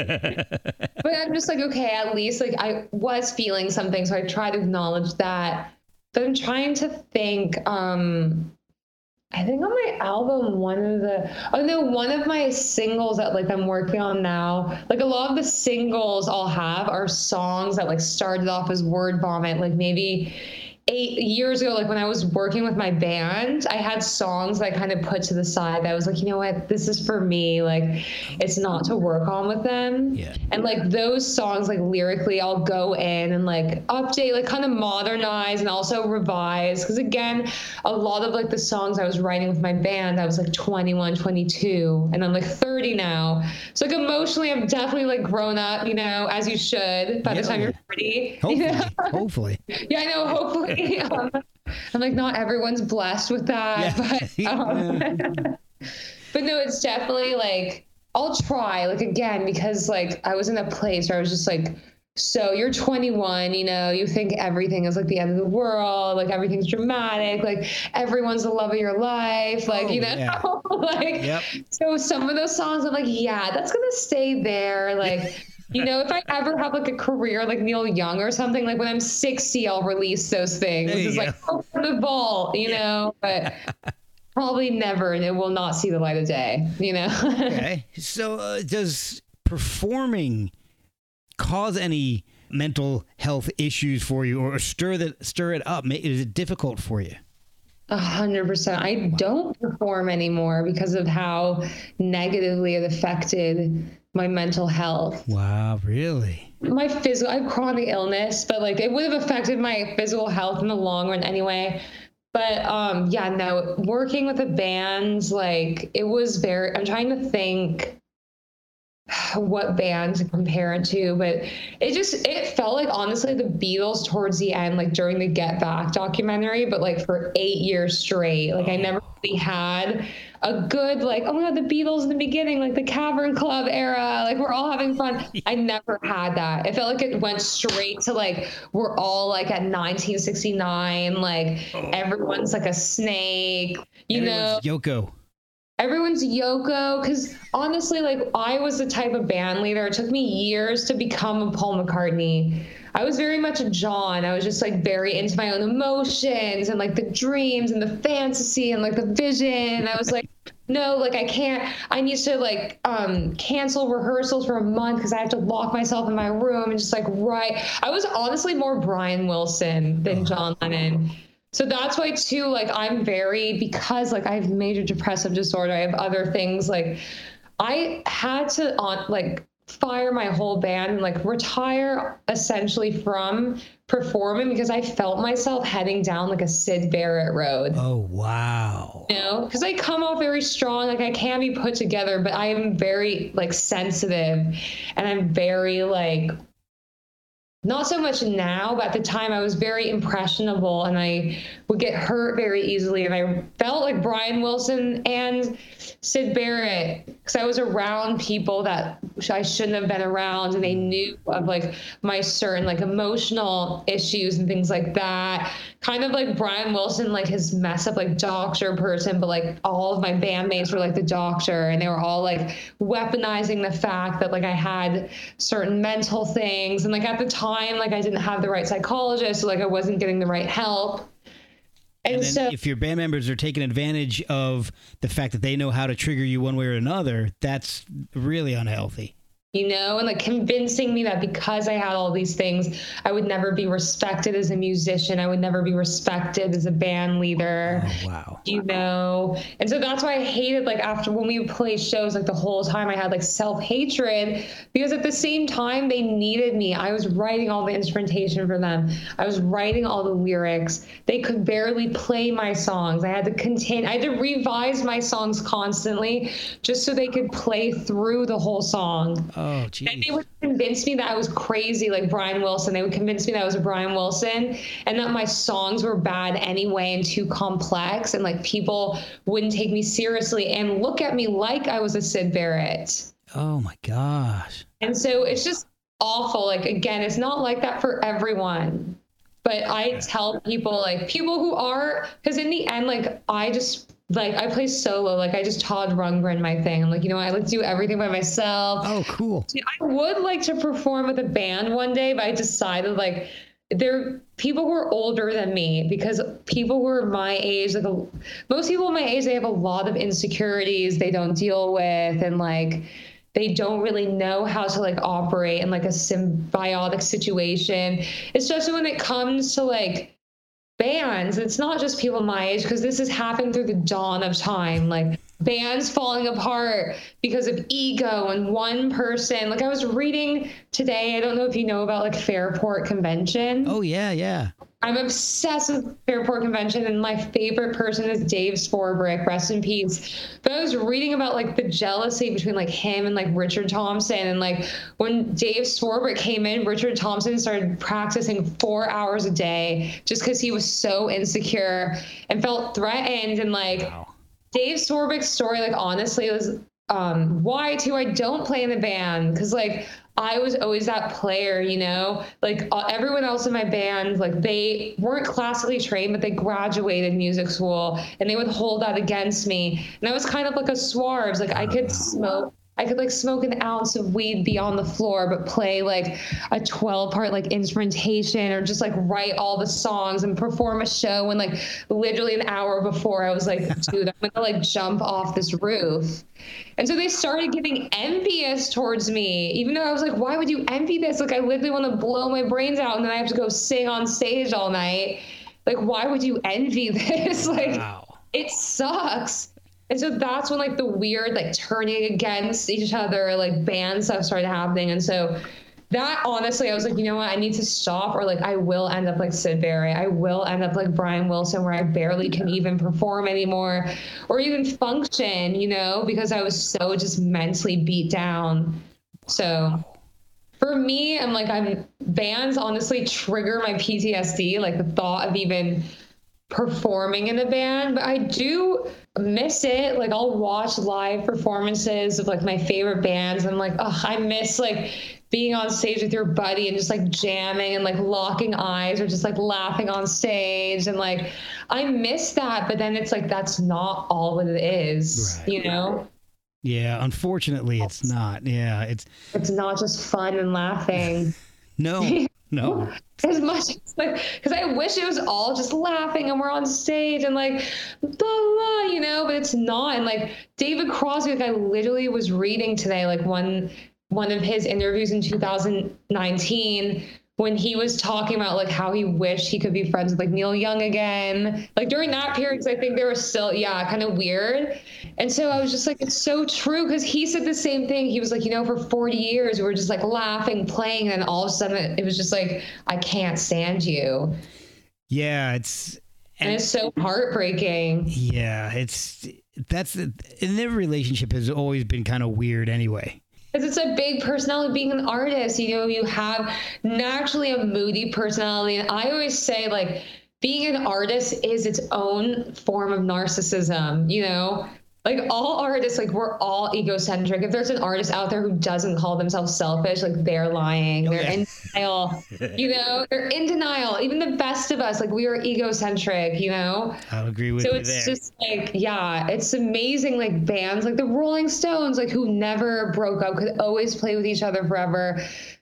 But I'm just like, okay, at least like I was feeling something. So I try to acknowledge that. But I'm trying to think, um, I think on my album, one of the, oh no, one of my singles that like I'm working on now, like a lot of the singles I'll have are songs that like started off as word vomit, like maybe eight years ago, like when I was working with my band, I had songs that I kind of put to the side that I was like, you know what, this is for me. Like, it's not to work on with them. Yeah. And like those songs, like lyrically, I'll go in and like update, like kind of modernize and also revise. Cause again, a lot of like the songs I was writing with my band, I was like twenty-one, twenty-two, and I'm like thirty now. So like emotionally, I'm definitely like grown up, you know, as you should by yeah. the time you're thirty. Hopefully. You know? Hopefully. Yeah, I know. Hopefully. Um, I'm like, not everyone's blessed with that, yeah. but um, but no, it's definitely like I'll try, like again, because like I was in a place where I was just like, so you're twenty-one, you know, you think everything is like the end of the world, like everything's dramatic, like everyone's the love of your life, like oh, you know, yeah. like yep. So some of those songs I'm like, yeah, that's gonna stay there, like. You know, if I ever have like a career like Neil Young or something, like when I'm sixty, I'll release those things. It's like, open the vault, you yeah. know, but probably never, and it will not see the light of day, you know? Okay. So uh, does performing cause any mental health issues for you or stir that stir it up? Is it difficult for you? A hundred percent. I don't perform anymore because of how negatively it affected my mental health. Wow, really? My physical, I have chronic illness, but like it would have affected my physical health in the long run anyway. But um, yeah, no, working with a band, like it was very, I'm trying to think what band to compare it to, but it just, it felt like honestly the Beatles towards the end, like during the Get Back documentary, but like for eight years straight, like I never really had a good, like, oh my God, the Beatles in the beginning, like the Cavern Club era, like we're all having fun. I never had that. It felt like it went straight to like, we're all like at nineteen sixty-nine, like everyone's like a snake, you Everyone's know? Yoko. Everyone's Yoko, because honestly, like I was the type of band leader. It took me years to become a Paul McCartney. I was very much a John. I was just like very into my own emotions and like the dreams and the fantasy and like the vision. I was like, no, like I can't, I need to like um, cancel rehearsals for a month because I have to lock myself in my room and just like write. I was honestly more Brian Wilson than John Lennon. So that's why too, like I'm very, because like I have major depressive disorder, I have other things, like I had to on like fire my whole band and like retire essentially from performing because I felt myself heading down like a Syd Barrett road. Oh, wow. You know, because I come off very strong, like I can be put together, but I am very like sensitive and I'm very like, not so much now, but at the time I was very impressionable and I would get hurt very easily. And I felt like Brian Wilson and Syd Barrett because I was around people that I shouldn't have been around and they knew of like my certain like emotional issues and things like that. Kind of like Brian Wilson, like his mess up like doctor person, but like all of my bandmates were like the doctor and they were all like weaponizing the fact that like I had certain mental things. And like at the time, like I didn't have the right psychologist, so like I wasn't getting the right help. And, and then so if your band members are taking advantage of the fact that they know how to trigger you one way or another, that's really unhealthy. You know, and like convincing me that because I had all these things, I would never be respected as a musician. I would never be respected as a band leader. Oh, wow. You know, and so that's why I hated, like, after when we would play shows, like the whole time I had like self-hatred, because at the same time they needed me. I was writing all the instrumentation for them. I was writing all the lyrics. They could barely play my songs. I had to continue, I had to revise my songs constantly just so they could play through the whole song. Oh, geez. And they would convince me that I was crazy, like Brian Wilson. They would convince me that I was a Brian Wilson and that my songs were bad anyway and too complex, and like people wouldn't take me seriously and look at me like I was a Syd Barrett. Oh my gosh. And so it's just awful. Like, again, it's not like that for everyone. But I tell people, like, people who are, because in the end, like, I just, like, I play solo. Like, I just Todd Rundgren my thing. I'm like, you know, I like to do everything by myself. Oh, cool. I would like to perform with a band one day, but I decided, like, they're people who are older than me, because people who are my age, like a, most people my age, they have a lot of insecurities they don't deal with, and like they don't really know how to like operate in like a symbiotic situation, especially when it comes to like bands. It's not just people my age, because this has happened through the dawn of time, like bands falling apart because of ego and one person. Like I was reading today, I don't know if you know about like Fairport Convention. Oh yeah, yeah. I'm obsessed with Fairport Convention, and my favorite person is Dave Swarbrick, rest in peace. But I was reading about like the jealousy between like him and like Richard Thompson, and like when Dave Swarbrick came in, Richard Thompson started practicing four hours a day just because he was so insecure and felt threatened. And like wow. Dave Swarbrick's story, like honestly, was um, why too I don't play in the band, because like I was always that player, you know, like uh, everyone else in my band, like they weren't classically trained, but they graduated music school, and they would hold that against me. And I was kind of like a Swarves, like I could smoke. I could like smoke an ounce of weed, be on the floor, but play like a twelve part like instrumentation, or just like write all the songs and perform a show. And like literally an hour before I was like, dude, I'm gonna like jump off this roof. And so they started getting envious towards me, even though I was like, why would you envy this? Like I literally want to blow my brains out and then I have to go sing on stage all night. Like, why would you envy this? Like, wow. It sucks. And so that's when like the weird like turning against each other, like band stuff started happening. And so that honestly, I was like, you know what, I need to stop, or like I will end up like Syd Barrett. I will end up like Brian Wilson, where I barely can even perform anymore or even function, you know, because I was so just mentally beat down. So for me, I'm like, I'm bands honestly trigger my P T S D, like the thought of even performing in a band. But I do miss it. Like I'll watch live performances of like my favorite bands. I'm like, oh, I miss like being on stage with your buddy and just like jamming and like locking eyes or just like laughing on stage. And like, I miss that. But then it's like, that's not all what it is, right. You know? Yeah. Unfortunately, it's not. Yeah. It's, it's not just fun and laughing. No. No. As much as like, because I wish it was all just laughing and we're on stage and like, blah, blah, you know, but it's not. And like David Crosby, like I literally was reading today, like one, one of his interviews in two thousand nineteen, when he was talking about like how he wished he could be friends with like Neil Young again, like during that period, because I think they were still, yeah, kind of weird. And so I was just like, it's so true, because he said the same thing. He was like, you know, for forty years, we were just like laughing, playing, and then all of a sudden it was just like, I can't stand you. Yeah, it's... And, and it's so heartbreaking. Yeah, it's... That's... And their relationship has always been kind of weird anyway. Because it's a big personality being an artist. You know, you have naturally a moody personality. And I always say, like, being an artist is its own form of narcissism, you know? Like, all artists, like, we're all egocentric. If there's an artist out there who doesn't call themselves selfish, like, they're lying. They're in denial. You know? They're in denial. Even the best of us, like, we are egocentric, you know? I'll agree with you there. So it's just, like, yeah, it's amazing, like, bands, like the Rolling Stones, like, who never broke up, could always play with each other forever.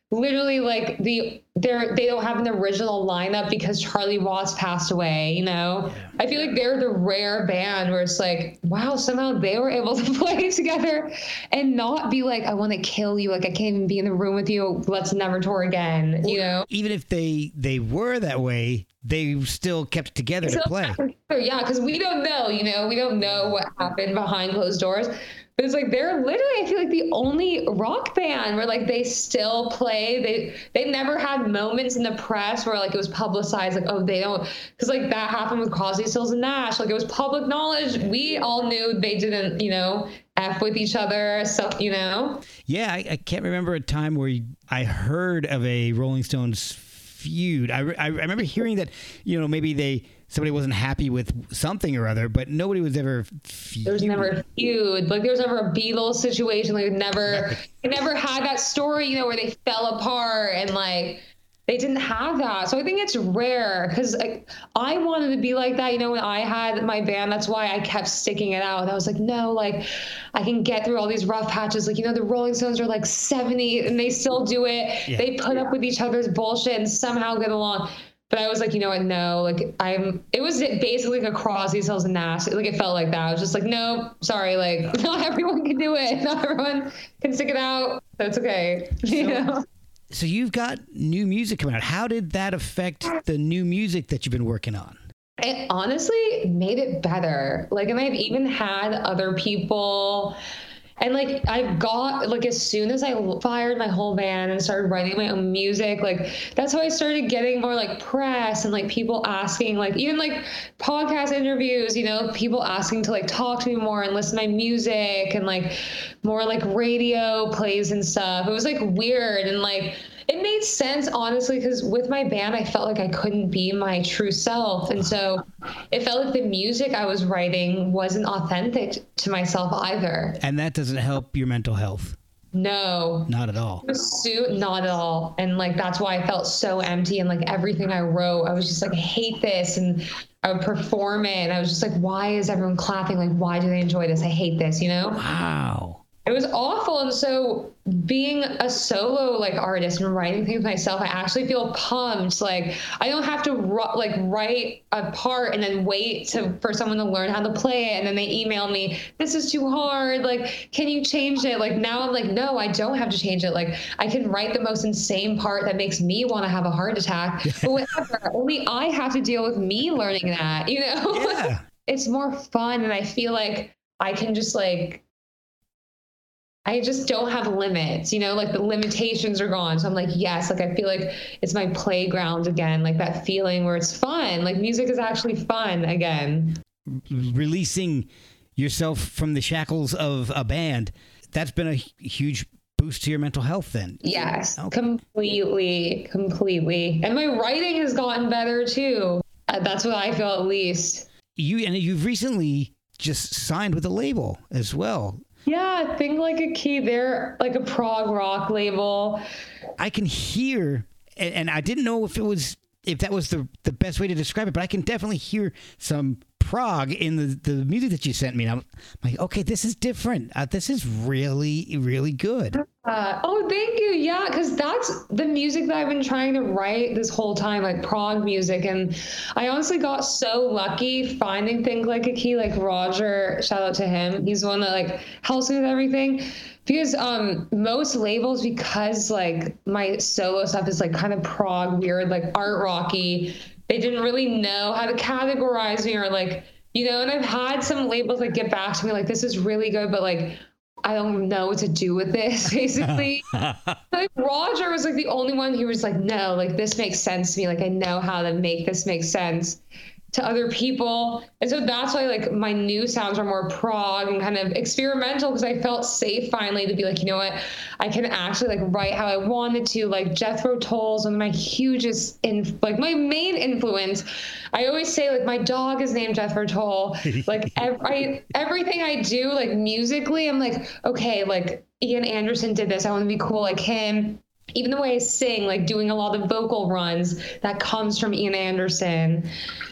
literally like the they're they don't have an original lineup because Charlie Watts passed away, you know. Yeah. I feel like they're the rare band where it's like, wow, somehow they were able to play together and not be like, I want to kill you, like I can't even be in the room with you, let's never tour again, you know. Even if they they were that way, they still kept together to play. Yeah, because we don't know, you know, we don't know what happened behind closed doors. But it's like they're literally, I feel like, the only rock band where like they still play. They they never had moments in the press where like it was publicized, like, oh, they don't, because like that happened with Crosby, Stills and Nash. Like it was public knowledge. We all knew they didn't, you know, F with each other. So, you know. Yeah, I, I can't remember a time where I heard of a Rolling Stones feud. I, I remember hearing that, you know, maybe they somebody wasn't happy with something or other, but nobody was ever feud. There was never a feud. Like there was never a Beatles situation. Like never, they never had that story, you know, where they fell apart and like they didn't have that. So I think it's rare because like, I wanted to be like that, you know, when I had my band. That's why I kept sticking it out. And I was like, no, like I can get through all these rough patches. Like, you know, the Rolling Stones are like seventy and they still do it. Yeah. They put up with each other's bullshit and somehow get along. But I was like, you know what? No, like I'm, it was basically like a Crosby, Stills and Nash. Like it felt like that. I was just like, no, sorry. Like not everyone can do it. Not everyone can stick it out. That's okay. You so, know? So you've got new music coming out. How did that affect the new music that you've been working on? It honestly made it better. Like, and I've even had other people. And like I got like as soon as I fired my whole band and started writing my own music, like that's how I started getting more like press and like people asking, like even like podcast interviews, you know, people asking to like talk to me more and listen to my music and like more like radio plays and stuff. It was like weird and like it made sense, honestly, because with my band, I felt like I couldn't be my true self. And so it felt like the music I was writing wasn't authentic to myself either. And that doesn't help your mental health. No. Not at all. Not at all. And like, that's why I felt so empty. And like everything I wrote, I was just like, I hate this. And I would perform it. And I was just like, why is everyone clapping? Like, why do they enjoy this? I hate this, you know? Wow. It was awful. And so being a solo like artist and writing things myself, I actually feel pumped. Like I don't have to like write a part and then wait to for someone to learn how to play it. And then they email me, this is too hard. Like, can you change it? Like now I'm like, no, I don't have to change it. Like I can write the most insane part that makes me want to have a heart attack. But whatever, only I have to deal with me learning that, you know? Yeah. It's more fun. And I feel like I can just like, I just don't have limits, you know, like the limitations are gone. So I'm like, yes, like I feel like it's my playground again, like that feeling where it's fun. Like music is actually fun again. Releasing yourself from the shackles of a band, that's been a huge boost to your mental health then. Yes, okay. completely, completely. And my writing has gotten better too. Uh, that's what I feel at least. You and you've recently just signed with a label as well. Yeah, Think Like a Key. They're like a prog rock label. I can hear, and, and I didn't know if it was if that was the the best way to describe it, but I can definitely hear some prog in the, the music that you sent me. And I'm like, okay, this is different. Uh, this is really, really good. Uh, oh, thank you. Yeah, because that's the music that I've been trying to write this whole time, like prog music. And I honestly got so lucky finding Think Like a Key, like Roger, shout out to him. He's the one that like helps me with everything. Because um, most labels, because like my solo stuff is like kind of prog, weird, like art rocky, they didn't really know how to categorize me or like, you know, and I've had some labels like get back to me like, this is really good, but like, I don't know what to do with this, basically. Like Roger was like the only one who was like, no, like this makes sense to me. Like I know how to make this make sense to other people. And so that's why like my new sounds are more prog and kind of experimental, because I felt safe finally to be like, you know what, I can actually like write how I wanted to. Like Jethro Tull's one of my hugest, in like my main influence. I always say like my dog is named Jethro Tull. Like every, everything I do like musically, I'm like, okay, like Ian Anderson did this. I want to be cool like him. Even the way I sing, like doing a lot of vocal runs, that comes from Ian Anderson.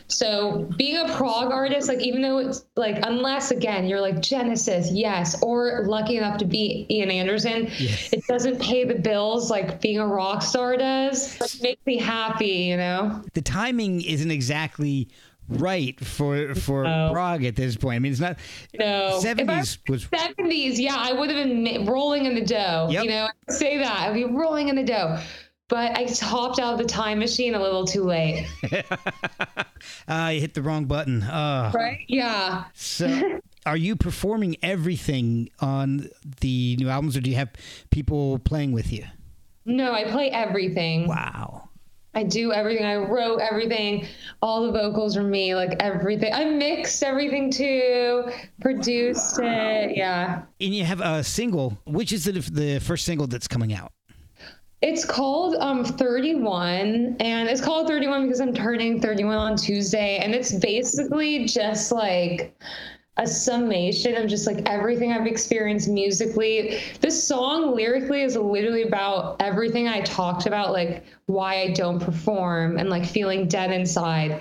So being a prog artist, like even though it's like, unless again, you're like Genesis, yes, or lucky enough to be Ian Anderson, yes. It doesn't pay the bills like being a rock star does. It makes me happy, you know? The timing isn't exactly right for for no. prog at this point. I mean, it's not. No. seventies was seventies. Yeah, I would have been rolling in the dough. Yep. You know, I say that I'd be rolling in the dough. But I hopped out of the time machine a little too late. uh, you hit the wrong button. Uh, right? Yeah. So, are you performing everything on the new albums, or do you have people playing with you? No, I play everything. Wow. I do everything. I wrote everything. All the vocals are me, like everything. I mixed everything too, produced it. Yeah. And you have a single. Which is the, the first single that's coming out? It's called um, thirty-one, and it's called thirty-one because I'm turning thirty-one on Tuesday, and it's basically just like a summation of just like everything I've experienced musically. This song lyrically is literally about everything I talked about, like why I don't perform and like feeling dead inside.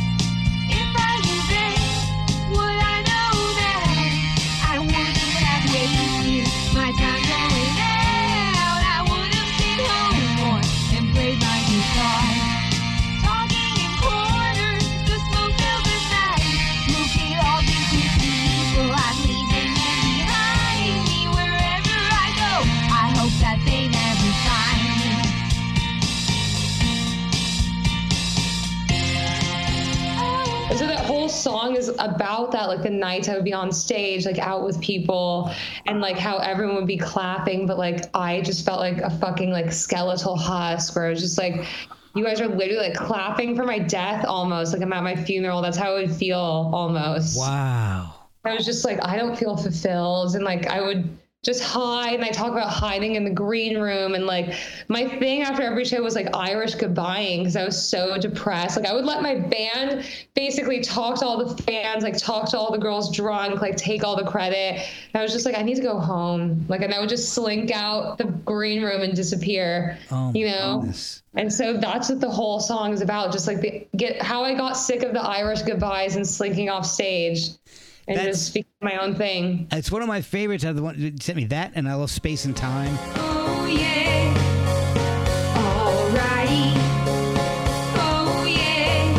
Song is about that, like the nights I would be on stage, like out with people, and like how everyone would be clapping, but like I just felt like a fucking like skeletal husk, where I was just like, you guys are literally like clapping for my death almost, like I'm at my funeral. That's how it would feel almost. Wow. I was just like, I don't feel fulfilled, and like I would just hide, and I talk about hiding in the green room, and like my thing after every show was like Irish goodbying because I was so depressed. Like I would let my band basically talk to all the fans, like talk to all the girls drunk, like take all the credit. And I was just like, I need to go home. Like, and I would just slink out the green room and disappear, oh, you know? Goodness. And so that's what the whole song is about. Just like the, get how I got sick of the Irish goodbyes and slinking off stage. And that's, just speak my own thing. It's one of my favorites. The one you sent me that, and I love Space and Time. Oh yeah, alrighty. Oh yeah.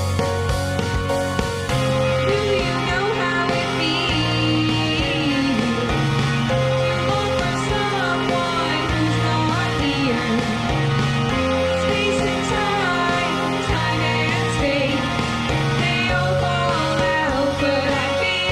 Do you know how it feels? Long for someone who's not here. Space and time, time and space, they all fall out, but I.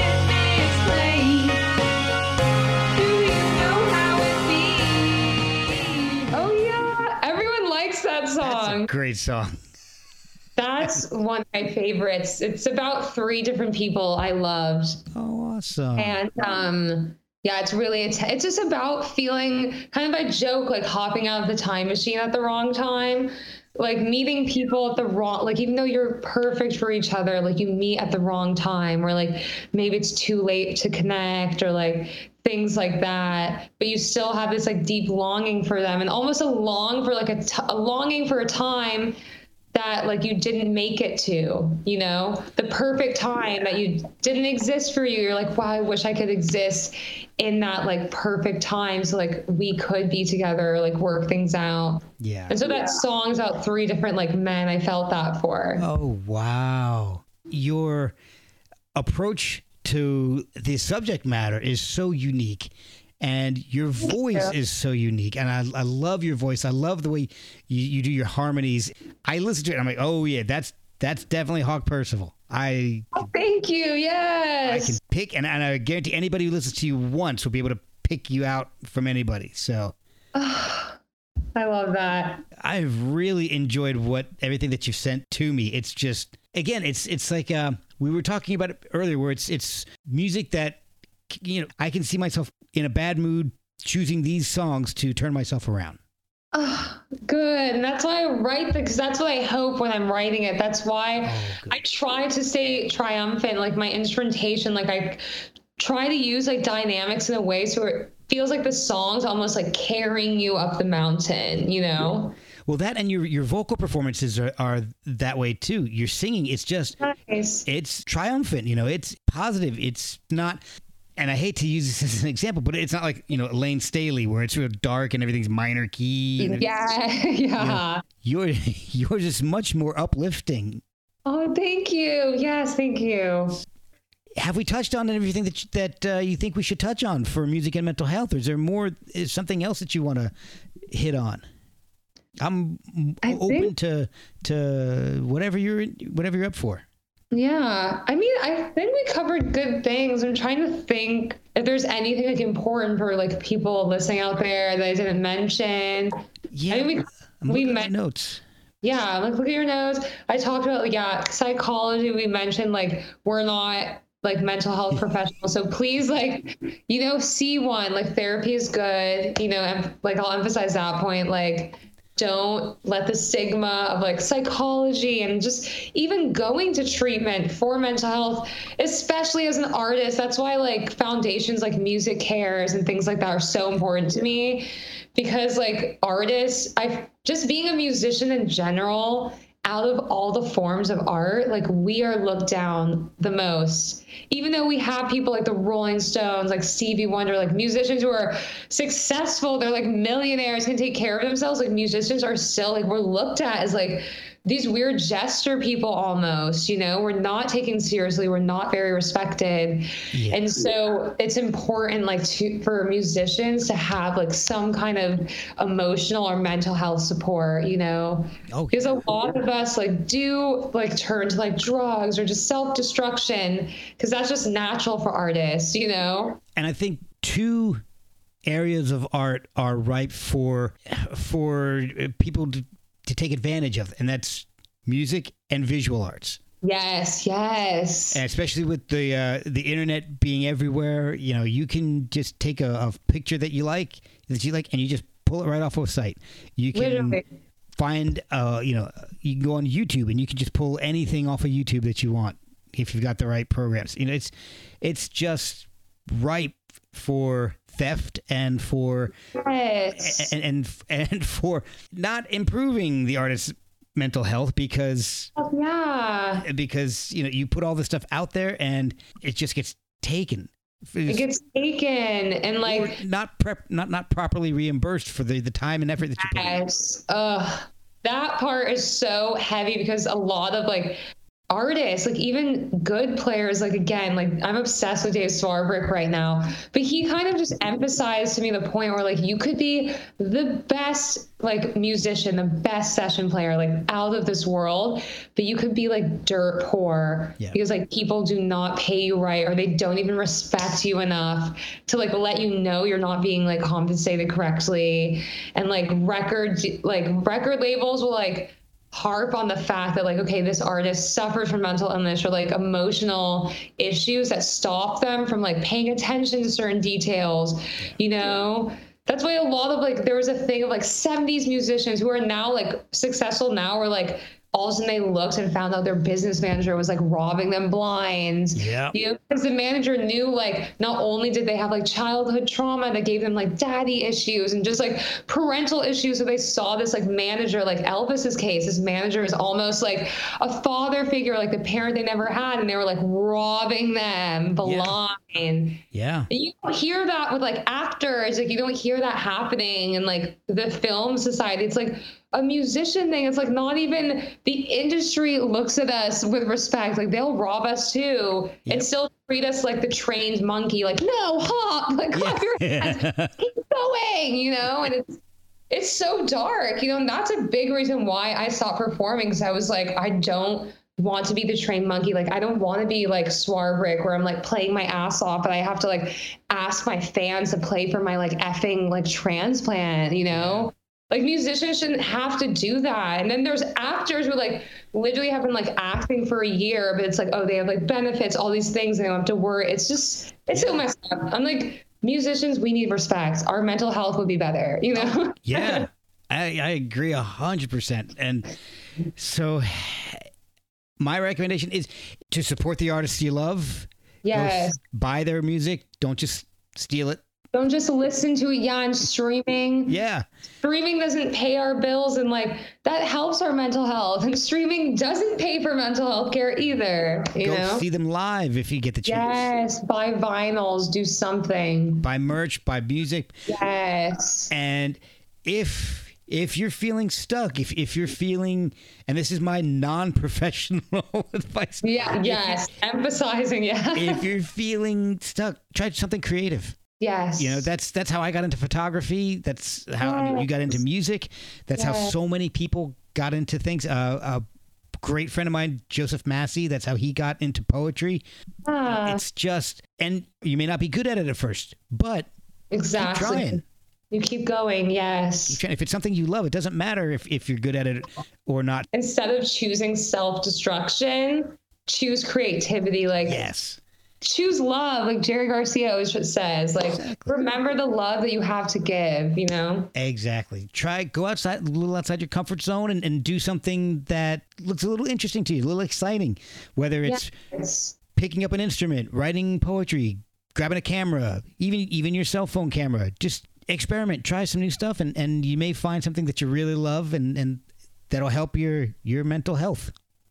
Song. Great song. That's one of my favorites. It's about three different people I loved. Oh, awesome. And um, yeah, it's really, it's, it's just about feeling kind of a joke, like hopping out of the time machine at the wrong time, like meeting people at the wrong, like even though you're perfect for each other, like you meet at the wrong time, or like maybe it's too late to connect, or like things like that, but you still have this like deep longing for them, and almost a long for like a, t- a longing for a time that like you didn't make it to, you know, the perfect time that you didn't exist for you. You're like, wow, I wish I could exist in that like perfect time, so like we could be together, like work things out. Yeah. And so that yeah. song's about three different like men I felt that for. Oh wow, your approach to the subject matter is so unique, and your voice yeah. is so unique, and I, I love your voice. I love the way you, you do your harmonies. I listen to it and I'm like, oh yeah, that's that's definitely Hawk Percival. I oh, thank you. Yes, I can pick, and, and I guarantee anybody who listens to you once will be able to pick you out from anybody. So oh, I love that. I've really enjoyed what everything that you sent to me. It's just, again, it's it's like uh, we were talking about it earlier, where it's it's music that, you know, I can see myself in a bad mood choosing these songs to turn myself around. Oh, good. And that's why I write, because that's what I hope when I'm writing it. That's why oh, I try to stay triumphant, like my instrumentation, like I try to use like dynamics in a way so it feels like the song's almost like carrying you up the mountain, you know? Well, that and your your vocal performances are, are that way too. Your singing, it's just Nice. it's triumphant. You know, it's positive. It's not. And I hate to use this as an example, but it's not like, you know, Elaine Staley where it's real dark and everything's minor key. And Yeah, you know, yeah. you're, yours is much more uplifting. Oh, thank you. Yes, thank you. Have we touched on everything that you, that uh, you think we should touch on for music and mental health? Or is there more, is something else that you want to hit on? I'm I open think- to to whatever you're whatever you're up for. Yeah, I mean, I think we covered good things. I'm trying to think if there's anything like important for like people listening out there that I didn't mention. Yeah, I mean, we I'm we looking at met- my notes. Yeah, like look at your notes. I talked about like yeah, psychology. We mentioned like we're not like mental health professionals, so please like you know see one like therapy is good. You know, and like I'll emphasize that point. Like don't let the stigma of like psychology and just even going to treatment for mental health, especially as an artist. That's why like foundations like Music Cares and things like that are so important to me, because like artists, I just being a musician in general, out of all the forms of art, like we are looked down the most. Even though we have people like the Rolling Stones, like Stevie Wonder, like musicians who are successful, they're like millionaires, can take care of themselves. Like musicians are still like we're looked at as like these weird jester people almost, you know, we're not taken seriously. We're not very respected. Yeah. And so it's important like to, for musicians to have like some kind of emotional or mental health support, you know, Oh, because yeah. a lot of us like do like turn to like drugs or just self-destruction because that's just natural for artists, you know? And I think two areas of art are ripe for for people to, to take advantage of, and that's music and visual arts. Yes, yes. And especially with the uh, the internet being everywhere, you know, you can just take a, a picture that you like that you like, and you just pull it right off of a site. You can Literally. find, uh, you know, you can go on YouTube and you can just pull anything off of YouTube that you want if you've got the right programs. You know, it's it's just ripe for theft and for Yes. and and, and for not improving the artist's mental health because Yeah. because you know you put all this stuff out there and it just gets taken. It gets taken and Or like not prep not not properly reimbursed for the the time and effort that you put in. yes. Ugh. That part is so heavy because a lot of like artists, like even good players, like again, like I'm obsessed with Dave Swarbrick right now, but he kind of just emphasized to me the point where like you could be the best like musician, the best session player, like out of this world, but you could be like dirt poor Yeah. because like people do not pay you right or they don't even respect you enough to like let you know you're not being like compensated correctly. And like record like record labels will like harp on the fact that like, okay, this artist suffers from mental illness or like emotional issues that stop them from like paying attention to certain details, you know? That's why a lot of like, there was a thing of like seventies musicians who are now like successful now or like all of a sudden they looked and found out their business manager was like robbing them blind. Yeah. You know, because the manager knew like not only did they have like childhood trauma that gave them like daddy issues and just like parental issues. So they saw this like manager, like Elvis's case, this manager is almost like a father figure, like the parent they never had. And they were like robbing them blind. Yeah. And you don't hear that with like actors, like you don't hear that happening in like the film society. It's like a musician thing. It's like not even the industry looks at us with respect. Like they'll rob us too Yep. and still treat us like the trained monkey. Like no, hop, like clap your hands, keep going, you know. And it's it's so dark, you know. And that's a big reason why I stopped performing because I was like, I don't want to be the trained monkey. Like I don't want to be like Swarbrick where I'm like playing my ass off and I have to like ask my fans to play for my like effing like transplant, you know. Like musicians shouldn't have to do that. And then there's actors who like literally have been like acting for a year, but it's like, oh, they have like benefits, all these things, they don't have to worry. It's just, it's so messed up. I'm like, musicians, we need respect. Our mental health would be better, you know? Yeah. I, I agree a hundred percent. And so my recommendation is to support the artists you love. Go Yes. s- buy their music. Don't just steal it. Don't just listen to it. Yeah, and streaming. Yeah. Streaming doesn't pay our bills, and like that helps our mental health. And streaming doesn't pay for mental health care either. You Go know? see them live if you get the chance. Yes. Buy vinyls. Do something. Buy merch. Buy music. Yes. And if if you're feeling stuck, if if you're feeling, and this is my non-professional advice. Yeah. Yes. Emphasizing. Yeah. If you're feeling stuck, try something creative. Yes. You know, that's that's how I got into photography. That's how yes. you got into music. That's yes. how so many people got into things. Uh, a great friend of mine, Joseph Massey, that's how he got into poetry. Uh, it's just, and you may not be good at it at first, but exactly. keep trying. You keep going, yes. Keep trying. If it's something you love, it doesn't matter if, if you're good at it or not. Instead of choosing self-destruction, choose creativity. Like yes. choose love, like Jerry Garcia always says. Like, exactly. Remember the love that you have to give, you know? Exactly. Try, go outside, a little outside your comfort zone and, and do something that looks a little interesting to you, a little exciting. Whether it's yes. picking up an instrument, writing poetry, grabbing a camera, even even your cell phone camera. Just experiment, try some new stuff, and, and you may find something that you really love and, and that'll help your, your mental health.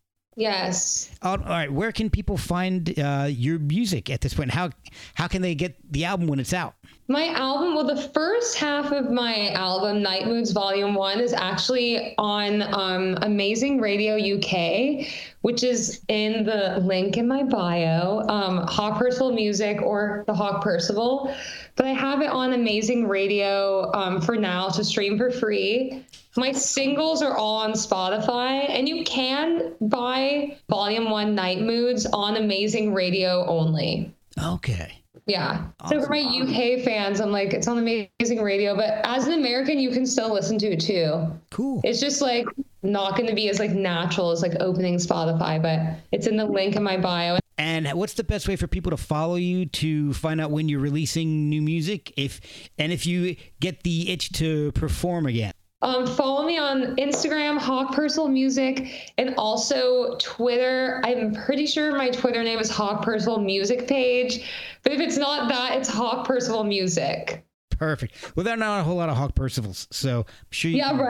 Yes. All right. Where can people find uh, your music at this point? How how can they get the album when it's out? My album, well, the first half of my album, Night Moods Volume One, is actually on um, Amazing Radio U K, which is in the link in my bio, um, Hawk Percival Music or the Hawk Percival. But I have it on Amazing Radio um, for now to stream for free. My singles are all on Spotify, and you can buy Volume One Night Moods on Amazing Radio only. Okay. Yeah. Awesome. So for my U K fans, I'm like, it's on Amazing Radio, but as an American, you can still listen to it too. Cool. It's just like not going to be as like natural as like opening Spotify, but it's in the link in my bio. And what's the best way for people to follow you to find out when you're releasing new music? If and if you get the itch to perform again? Um, follow me on Instagram, Hawk Percival Music, and also Twitter. I'm pretty sure my Twitter name is Hawk Percival Music page, but if it's not that, it's Hawk Percival Music. Perfect. Well, there are not a whole lot of Hawk Percivals, so I'm sure you yeah, can...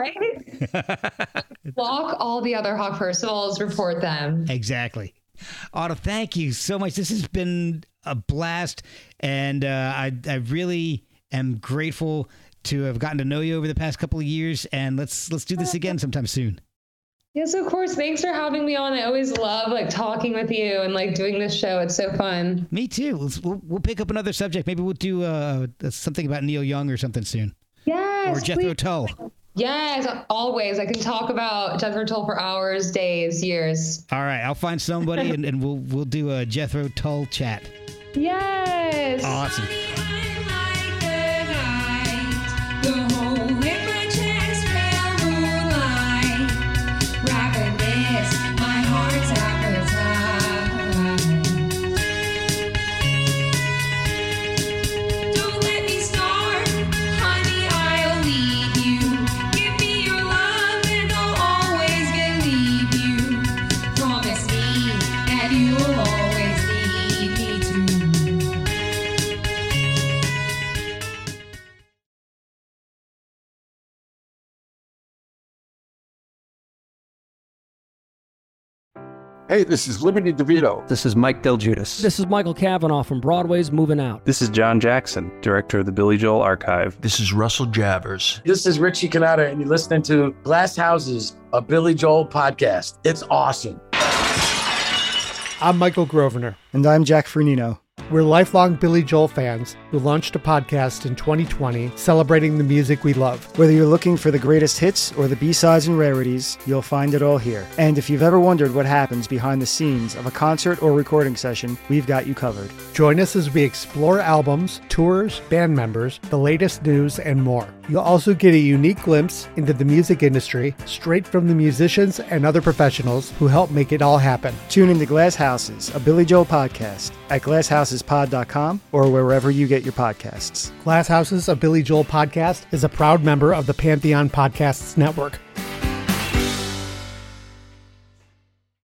right? Block all the other Hawk Percivals, report them. Exactly. Otto, thank you so much. This has been a blast, and uh, I, I really am grateful to have gotten to know you over the past couple of years, and let's let's do this again sometime soon. Yes, of course. Thanks for having me on. I always love like talking with you and like doing this show. It's so fun. Me too. We'll we'll, we'll pick up another subject. Maybe we'll do uh, something about Neil Young or something soon. Yes. Or Jethro Tull. Yes, always. I can talk about Jethro Tull for hours, days, years. All right, I'll find somebody and, and we'll we'll do a Jethro Tull chat. Yes. Awesome. Hey, this is Liberty DeVito. This is Mike Del Giudice. This is Michael Cavanaugh from Broadway's Moving Out. This is John Jackson, director of the Billy Joel Archive. This is Russell Javers. This is Richie Cannata, and you're listening to Glass Houses, a Billy Joel podcast. It's awesome. I'm Michael Grosvenor. And I'm Jack Fernino. We're lifelong Billy Joel fans who launched a podcast in twenty twenty celebrating the music we love. Whether you're looking for the greatest hits or the B-sides and rarities, you'll find it all here. And if you've ever wondered what happens behind the scenes of a concert or recording session, we've got you covered. Join us as we explore albums, tours, band members, the latest news, and more. You'll also get a unique glimpse into the music industry straight from the musicians and other professionals who help make it all happen. Tune into Glass Houses, a Billy Joel podcast at glass houses pod dot com or wherever you get your podcasts. Glass Houses, a Billy Joel podcast is a proud member of the Pantheon Podcasts Network.